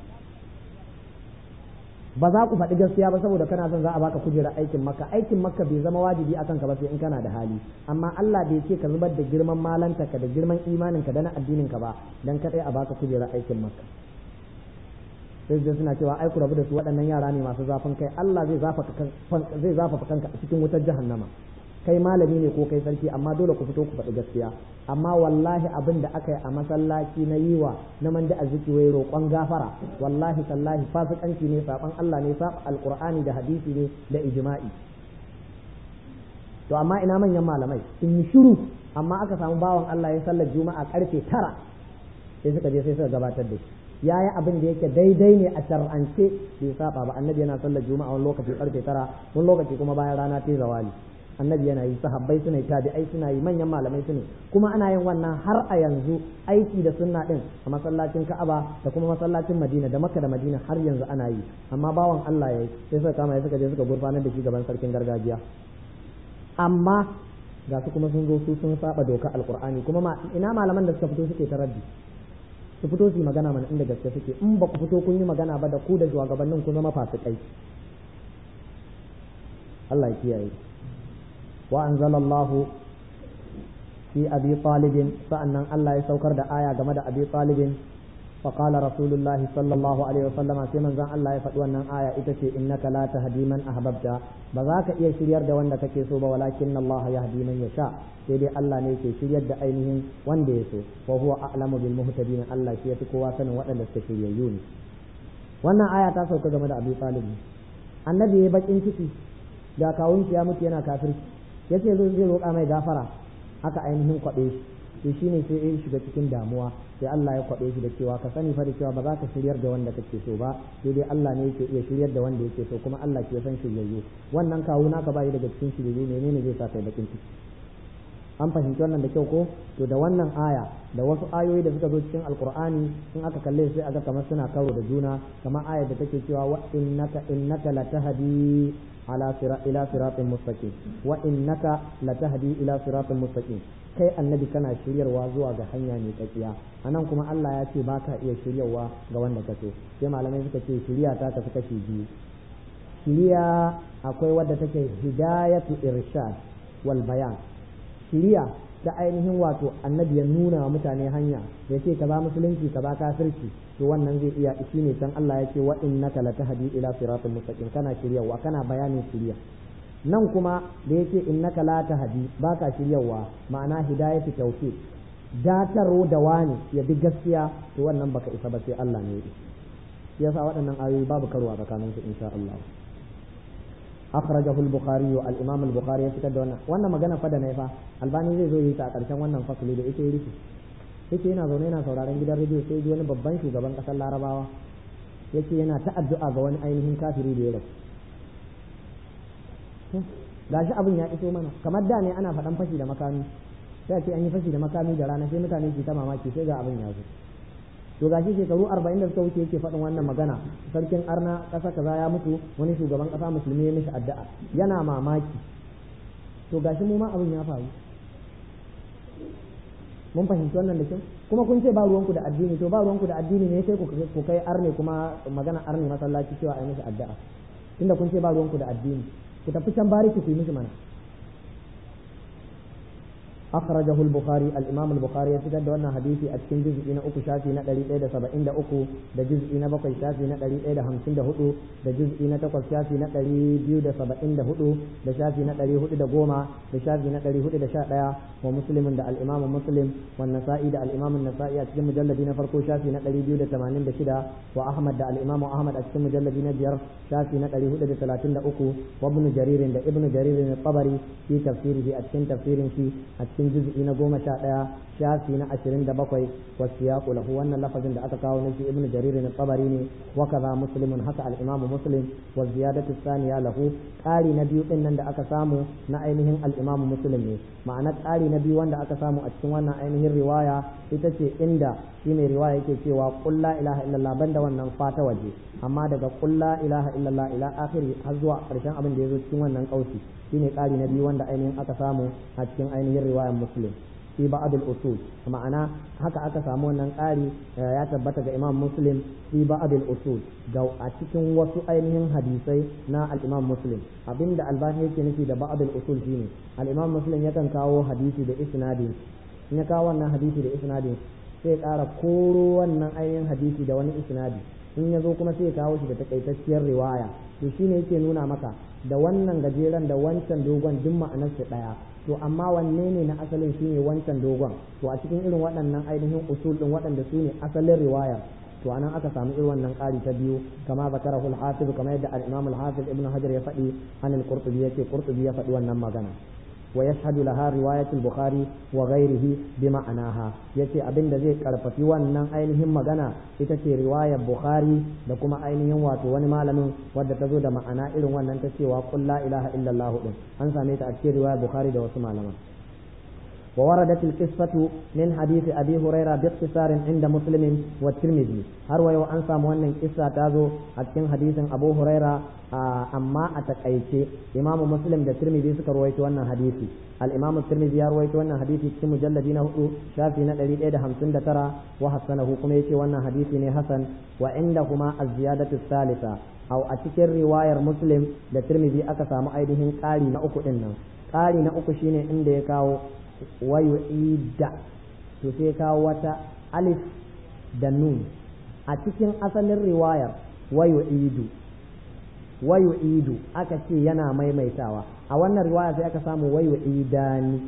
ba za ku faɗi gaskiya ba saboda kana son za a baka kujerar aikin makka aikin makka bai zama wajibi akan ka ba sai in kana da hali amma Allah bai ce ka zubar da girman malantarka da girman imaninka da na addininka ba dan kadai a baka kujerar aikin makka sai da suna cewa ai ku rabu da su waɗannan yara ne masu zafin kai Allah zai zafa zai zafa kanka a cikin wutar jahannama kai malami ne ko kai sarki amma dole ku fito ku faɗi gaskiya amma wallahi abin da aka yi a masallaci na yiwa na Mandi Azikiwe roƙon gafara wallahi tallahi fasikanci ne saban Allah ne saba alqur'ani da hadisi ne da ijma'i to amma ina manyan malamai sun yi shiru, amma aka samu bawan Allah ya sallar juma'a karfe tara sai suka je sai suka gabatar da shi ya yi abin da yake daidai ne a shar'ance bai saba ba. Annabi yana sallar juma'a wani lokaci karfe tara wani lokaci kuma bayan rana ta zawali. Annabi yana yi, sahabbai suna yi, tabi'ai suna yi, manyan malamai suna yi, kuma ana yin wannan har a yanzu aiki da sunna din a masallacin Ka'aba da kuma masallacin Madina da Makka da Madina har yanzu ana yi. Amma bawan Allah ya yi sai suka kama ya suka je suka gurfanar da shi gaban sarkin gargajiya. Amma ga su kuma sun zo su sun saba doka alqur'ani, kuma ma ina malaman da suka fito suke taraddi su fito su yi magana mana inda gaske suke. In ba ku fito kun yi magana ba da ku da shugabannin ku zama fasikai. Allah ya kiyaye. wa anzalallahu fi abi talibin, sa'annan Allah ya saukar da aya game da abi talibin fa qala rasulullahi sallallahu alaihi wasallama, sai manzon Allah ya faɗi wannan aya ita ce innaka la tahdi man ahbabta, ba za ka iya shiryar da wanda kake so ba, walakin Allah yahdi man yasha, sai dai Allah ne ke shiryar da ainihin wanda ya so, wa huwa a'lamu bil muhtadin, Allah shi yafi kowa sanin waɗanda suke shiryayyu ne. Wannan aya ta sauka game da Abi Talib. Annabi ya bakin ciki da kawun ya mutu yana kafirci, yace zai zai roƙa mai gafara, aka ainihin kwaɓe shi, to shine sai ya shiga cikin damuwa, sai Allah ya kwaɓe shi da cewa ka sani fa da cewa ba za ka shiryar da wanda kake so ba, sai dai Allah ne yake iya shiryar da wanda yake so, kuma Allah ke san shiryayyu. Wannan kawu naka bai daga cikin shiryayyu, menene zai sa kai bakin ciki? An fahimci wannan da kyau ko? To da wannan aya da wasu ayoyi da suka zo cikin alkur'ani in aka kalle sai aga kamar suna karo da juna, kamar ayar da take cewa wa innaka innaka latahdi ala sirat ila siratin mustaqim, wa innaka latahdi ila siratin mustaqim, kai annabi kana shiryarwa zuwa ga hanya mai tsakiya. Anan kuma Allah ya ce baka iya shiryarwa ga wanda ka so, sai malamai suka ce shiriya ta kasu kashi biyu. Shiriya akwai wadda take hidayatu irshad wal bayan, shiriya da ainihin wato annabi ya nuna wa mutane hanya, ya ce ka ba musulunci ka ba kafirci, to wannan zai iya shi ne can Allah ya ce wa innaka latahdi ila siratin mustaqim, kana shiryawa kana bayanin shirya. Nan kuma da yake innaka la tahdi baka shiryawa, ma'ana hidayatu tawfiq, dataro da wani ya bi gaskiya, to wannan baka isa ba sai Allah ne ya yasa waɗannan ayoyi babu karwa tsakanin su insha Allah. akhrajahu al-bukhari wa al-imam al-bukhari ya fitar da wannan wannan magana fa da nayi fa albani zai zo yi ta a ƙarshen wannan fasali da ita yake yake yana zaune yana sauraron gidan rediyo, sai ji wani babban shugaban ƙasar Larabawa yake yana ta addu'a ga wani ainihin kafiri da ya rasu. Gashi abin ya iso mana kamar da ne ana faɗan fashi da makami, sai ce an yi fashi da makami da rana, sai mutane su ta mamaki, sai ga abin ya zo. To gashi shekaru arba'in da suka wuce yake faɗin wannan magana, sarkin arna ƙasa kaza ya mutu, wani shugaban ƙasa musulmi ya mishi addu'a, yana mamaki. To gashi mu ma abin ya faru. Mun fahimci wannan da kyau, kuma kun ce ba ruwanku da addini, to ba ruwanku da addini ne sai ku kai arne kuma magana arne masallaci cewa a yi mishi addu'a, tunda kun ce ba ruwanku da addini, ku tafi can bariki ku yi mishi mana. أخرجه البخاري الإمام البخاري يسجد أن حديثي أتكن جزء إن أكو شافي نقلي إيدا سبعين دا أكو دا جزء إن بقي شافي نقلي إيدا همسين دا هدو دا جزء إن تقل شافي نقلي بيو دا سبعين دا هدو دا شافي نقلي هدو دا قوما دا شافي نقلي هدو دا شاء ومسلم دا الإمام مسلم والنسائي دا الإمام النسائي أتكن مجلدين فرقو شافي نقلي بيو دا ثمانين دا شدا وأحمد دا الإمام أحمد أتكن مجلدين بير شافي نقلي هدو دا ثلاثين دا أكو وابن جرير دا ابن جرير الطبري في تفسيره أتكن تفسير في cikin juz'i na goma sha ɗaya shafi na ashirin da bakwai wasu ya kula wannan lafazin da aka kawo na shi ibnu jarir na tabari ne wa kaza muslimun haka al-imamu muslim wa ziyadatu thaniya lahu ƙari na biyu din nan da aka samu na ainihin al-imamu muslim ne, ma'ana ƙari na biyu wanda aka samu a cikin wannan ainihin riwaya ita ce inda shi mai riwaya yake cewa qul la ilaha illallah banda wannan fata waje, amma daga qul la ilaha illallah ila akhiri har zuwa ƙarshen abin da ya zo cikin wannan kausi shine ƙari na biyu wanda ainihin aka samu a cikin ainihin riwayar muslim fi ba'd al-usul, ma'ana haka aka samu wannan ƙari ya tabbata ga imam muslim fi ba'd al-usul ga a cikin wasu ainihin hadisai na al-imam muslim. Abinda albani yake nufi da ba'd al-usul shine al-imam muslim yakan kawo hadisi da isnadin, in ya kawo wannan hadisi da isnadin sai ya ƙara koro wannan ainihin hadisi da wani isnadi, in ya zo kuma sai ya kawo shi da takaitacciyar riwaya, to shine yake nuna maka da wannan gajeren da wancan dogon duk ma'anar su daya, to amma wanne ne na asalin shine wancan dogon, to a cikin irin waɗannan ainihin usul din waɗanda su ne asalin riwaya, to anan aka samu irin wannan ƙari ta biyu kama zakarahu al-hafiz, kamar yadda al-imam al-hafiz ibn hajar ya faɗi an al-qurtubi yace qurtubi ya faɗi wannan magana. wa yashhadu laha riwayat al-bukhari wa ghayrihi bi ma'anaha yace abinda zai karfafi wannan ainihin magana ita ce riwayar bukhari da kuma ainihin wato wani malamin wadda ta zo da ma'ana irin wannan ta cewa qul la ilaha illallah din an same ta a cikin riwayar bukhari da wasu malaman ووردت القصة من حديث أبي هريرة باختصار عند مسلم والترمذي هروا يو أنسى مؤمن قصة تازو أتكن حديث أبو هريرة أما أتكأيتي إمام مسلم ده الترمذي سكر رويت وانا حديثي الإمام الترمذي رويت وانا حديثي في مجلدين هو شافي نقل إيد همسن ترى وحسنه كميتي وانا حديثي حسن وعندهما الزيادة الثالثة أو أتكر رواية مسلم ده الترمذي أكسى مؤيدهم قالي نأكو إنا قالي نأكو شيني عندي كاو wayu'ida to sai kawo wata alif da nun a cikin asalin riwayar wayu'idu wayu'idu aka ce yana maimaitawa a wannan riwaya sai aka samu wayu'idani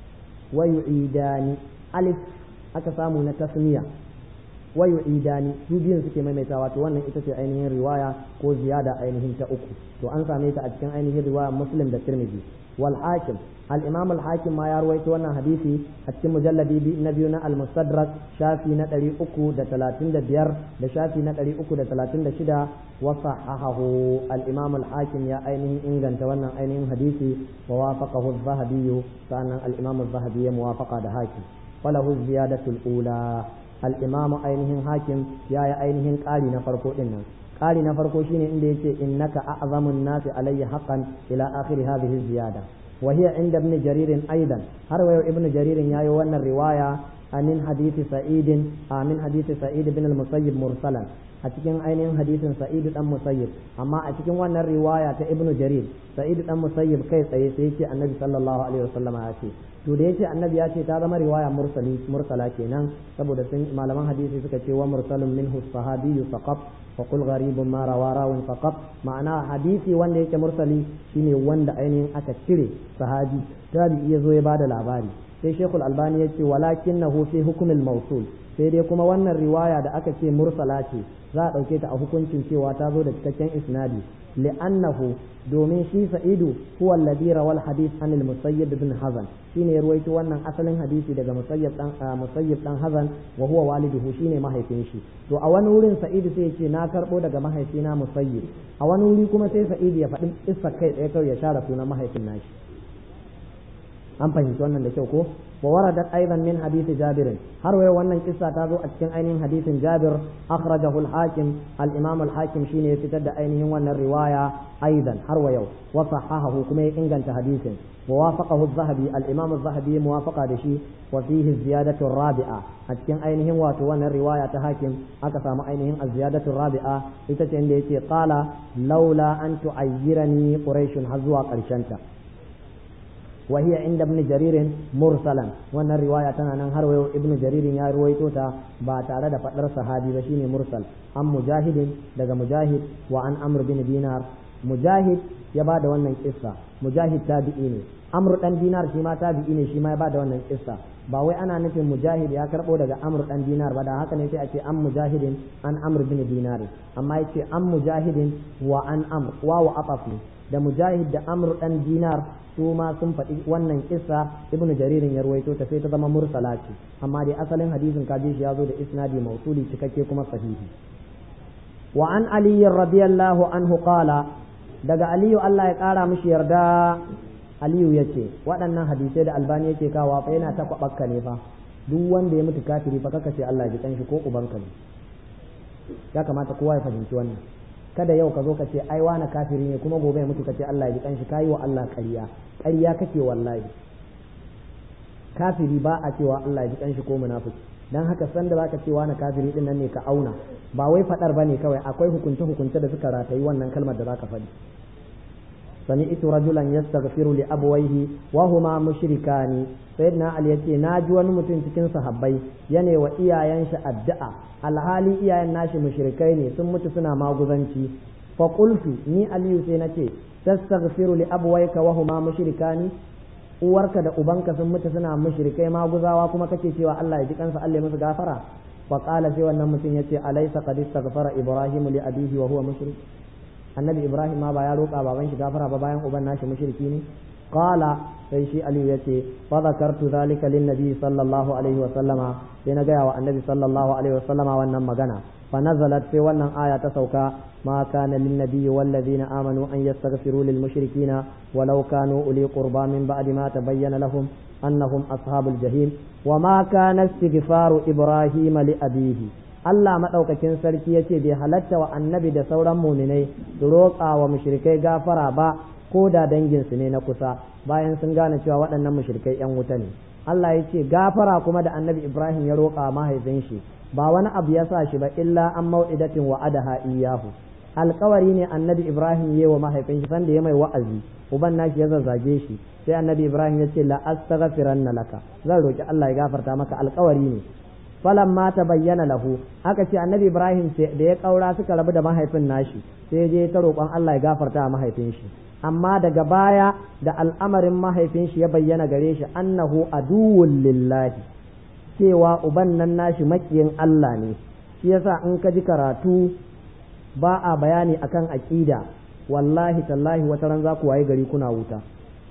wayu'idani alif aka samu na tasniya wayu'idani su biyun suke maimaitawa to wannan ita ce ainihin riwaya ko ziyada ainihin ta uku to an same ta a cikin ainihin riwayar Muslim da Tirmidhi wal Hakim الإمام الحاكم ما يروي تونا حديثي أتكلم مجلدي نبينا المستدرك شافي نتري أكو دا تلاتين دا بير دا شافي نتري أكو دا تلاتين دا شدا وصححه الإمام الحاكم يا أينه إنجن تونا أينه حديثي ووافقه الذهبي فأن الإمام الذهبي موافق دا حاكم وله الزيادة الأولى الإمام أينه حاكم يا أينه قالي نفرقو إنا قالي نفرقو شيني إندي إنك أعظم الناس علي حقا إلى آخر هذه الزيادة وهي عند ابن جرير أيضا هروي ابن جرير يا وانا الرواية من حديث سعيد من حديث سعيد بن المسيب مرسلا أتكلم أين حديث سعيد بن المسيب أما أتكلم وانا الرواية ابن جرير سعيد بن المسيب كيف سيأتي النبي صلى الله عليه وسلم آتي to da yace annabi ya ce ta zama riwaya mursali mursala kenan saboda sun malaman hadisi suka ce wa mursalun minhu sahabiyyu faqat wa qul gharibun ma rawa rawin faqat ma'ana hadisi wanda yake mursali shine wanda ainihin aka cire sahabi tabi'i yazo ya bada labari sai Sheikhul Albani yace walakinahu fi hukmil mawsul sai dai kuma wannan riwaya da aka ce mursala ce za a dauke ta a hukuncin cewa ta zo da cikakken isnadi li'annahu domin shi sa'idu huwa alladhi rawal hadith an al-musayyib ibn hazan shine ya ruwaito wannan asalin hadisi daga musayyib dan musayyib dan hazan wa huwa waliduhu shine mahaifin shi to a wani wurin sa'idu sai ya ce na karbo daga mahaifina musayyib a wani wuri kuma sai sa'idu ya faɗi isa kai ɗaya kawai ya share sunan mahaifin nashi an fahimci wannan da kyau ko wa waradat aidan min hadith jabir har wayo wannan kissa ta zo a cikin ainihin hadisin jabir akhrajahu al-hakim al-imam al-hakim shine ya fitar da ainihin wannan riwaya aidan har wayo wa sahahahu kuma ya inganta hadisin wa wafaqahu az-zahabi al-imam az-zahabi muwafaqa da shi wa fihi ziyadatu rabi'a a cikin ainihin wato wannan riwaya ta hakim aka samu ainihin az-ziyadatu rabi'a ita ce inda yake qala laula an tu'ayyirani quraish har zuwa karshen ta وهي عند ابن جرير مرسلا wannan riwaya tana nan har wayo ibnu jarir ya ruwaito ta ba tare da fadar sahabi ba shine mursal an mujahidin daga mujahid wa an amr bin dinar mujahid ya bada wannan kissa mujahid tabi'i ne amr dan dinar shi ma tabi'i ne shi ma ya bada wannan kissa ba wai ana nufin mujahid ya karbo daga amr dan dinar ba da haka ne sai a ce an mujahidin an amr bin dinar amma yace an mujahidin wa an amr wa wa afafi da mujahid da amr dan dinar su ma sun faɗi wannan kissa ibnu jaririn ya ruwaito ta sai ta zama mursala ce amma dai asalin hadisin kaji shi ya zo da isnadi mausuli cikakke kuma sahihi wa an ali radiyallahu anhu qala daga aliyu Allah ya kara mishi yarda aliyu yace waɗannan hadisai da albani yake kawo fa yana ta kwabakka ne fa duk wanda ya mutu kafiri fa kaka ce Allah ya ji kanshi ko ubanka ne ya kamata kowa ya fahimci wannan kada yau ka zo ka ce ai wani kafiri ne kuma gobe ya mutu ka ce Allah ya ji kanshi kayi wa Allah ƙarya ƙarya kake wallahi kafiri ba a cewa Allah ya ji kanshi ko munafiki dan haka san da zaka ce wani kafiri din nan ne ka auna ba wai fadar bane kawai akwai hukunce hukunce da suka ratayi wannan kalmar da zaka faɗi sami'tu rajulan yastaghfiru li abawayhi wa huma mushrikani sayyidina ali yace naji wani mutum cikin sahabbai yana wa iyayen shi addu'a alhali iyayen nashi mushrikai ne sun mutu suna maguzanci fa qultu ni aliyu sai nace tastaghfiru li abawayka wa huma mushrikani uwarka da ubanka sun mutu suna mushrikai maguzawa kuma kake cewa Allah ya ji kansa Allah ya musu gafara fa qala sai wannan mutum yace alaysa qad istaghfara ibrahim li abihi wa huwa mushrik annabi ibrahim ma ba ya roƙa baban shi gafara ba bayan uban nashi mushriki ne qala sai shi aliyu yace fa zakartu zalika lin nabi sallallahu alaihi wa sallama sai na gaya wa annabi sallallahu alaihi wa sallama wannan magana fa nazalat sai wannan aya ta sauka ma kana lin nabi wal ladina amanu an yastaghfiru lil mushrikina walau kanu uli qurba min ba'di ma tabayyana lahum annahum ashabul jahim wa ma kana istighfaru ibrahim li abihi Allah madaukakin sarki yace bai halatta wa annabi da sauran mu'minai su roƙa wa mushrikai gafara ba ko da danginsu ne na kusa bayan sun gane cewa waɗannan mushrikai yan wuta ne Allah ya ce gafara kuma da annabi Ibrahim ya roƙa mahaifin shi ba wani abu ya sa shi ba illa an mau'idatin wa adaha iyahu alƙawari ne annabi Ibrahim ya yi wa mahaifin shi sanda ya mai wa'azi uban nashi ya zazzage shi sai annabi Ibrahim ya ce la astaghfiranna laka zan roki Allah ya gafarta maka alƙawari ne falamma tabayyana lahu aka ce annabi Ibrahim da ya kaura suka rabu da mahaifin nashi sai je ta roƙon Allah ya gafarta mahaifin shi amma daga baya da al'amarin mahaifin shi ya bayyana gare shi annahu aduwwul lillahi cewa uban nan nashi makiyin Allah ne shi yasa in ka ji karatu ba a bayani akan aqida wallahi tallahi wata ran za ku waye gari kuna wuta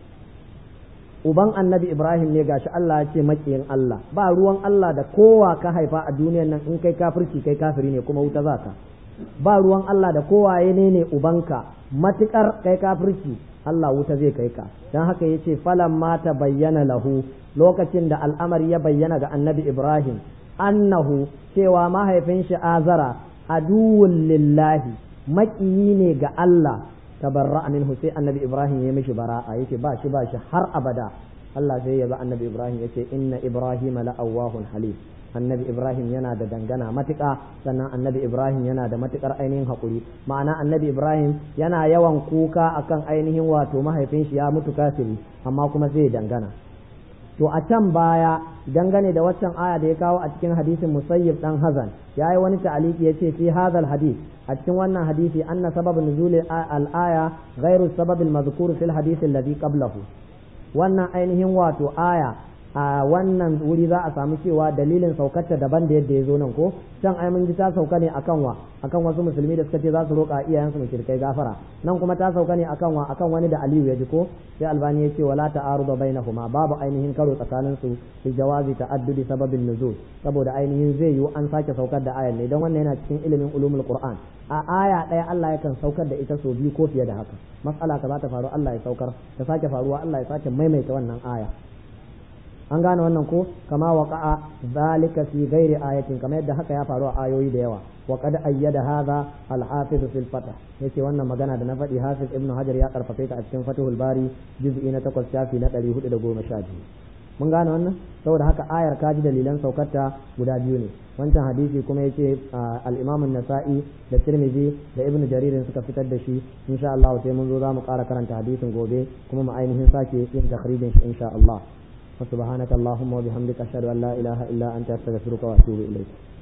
uban annabi Ibrahim ne gashi Allah ya ce makiyin Allah ba ruwan Allah da kowa ka haifa a duniyar nan in kai kafirci kai kafiri ne kuma wuta zaka ba ruwan Allah da kowaye ne ne ubanka matukar kai kafirci Allah wuta zai kai ka dan haka yace falan ma ta bayyana lahu lokacin da al'amari ya bayyana ga annabi Ibrahim annahu cewa mahaifin shi Azara aduwwul lillahi maƙiyi ne ga Allah tabarra minhu sai annabi Ibrahim ya mishi bara'a yace ba shi ba shi har abada Allah sai ya ba annabi Ibrahim yace inna Ibrahim la'awwahun halim annabi Ibrahim yana da dangana matuƙa sannan annabi Ibrahim yana da matuƙar ainihin haƙuri ma'ana annabi Ibrahim yana yawan kuka akan ainihin wato mahaifin shi ya mutu kafiri amma kuma sai ya dangana to a can baya dangane da waccan aya da ya kawo a cikin hadisin Musayyib dan Hazan yayi wani ta'aliki yace fi hadal hadith a cikin wannan hadisi anna sabab nuzul al-aya ghairu sabab al-madhkur fi al-hadith alladhi qablahu wannan ainihin wato aya a wannan wuri za a samu cewa dalilin saukarta daban da yadda ya zo nan ko can ai mun ji ta sauka ne akan wa akan wasu musulmi da suka ce za su roƙa iyayensu mushrikai gafara nan kuma ta sauka ne akan wa akan wani da Aliyu ya ji ko sai Albani ya ce wala ta'arudu bainahuma babu ainihin karo tsakanin su fi jawazi ta'addudi sababin nuzul saboda ainihin zai yiwu an sake saukar da ayar ne don wannan yana cikin ilimin ulumul qur'an a aya ɗaya Allah yakan saukar da ita sau biyu ko fiye da haka mas'ala ka za ta faru Allah ya saukar ta sake faruwa Allah ya sake maimaita wannan aya an gane wannan ko kama waqa'a zalika fi ghairi ayatin kamar yadda haka ya faru a ayoyi da yawa wa qad ayyada hadha al-hafiz fil fath yace wannan magana da na faɗi hafiz ibnu hajar ya karfafe ta a cikin fathul bari juz'i na takwas shafi na ɗari hudu da goma sha biyu mun gane wannan saboda haka ayar kaji dalilan saukarta guda biyu ne wancan hadisi kuma yace al-imam an-nasa'i da tirmidhi da ibnu jarir suka fitar da shi insha Allah sai mun zo za mu ƙara karanta hadisin gobe kuma mu ainihin sake yin takhrijin shi insha Allah وسبحانك اللهم وبحمدك أشهد أن لا إله إلا أنت أستغفرك وأتوب إليك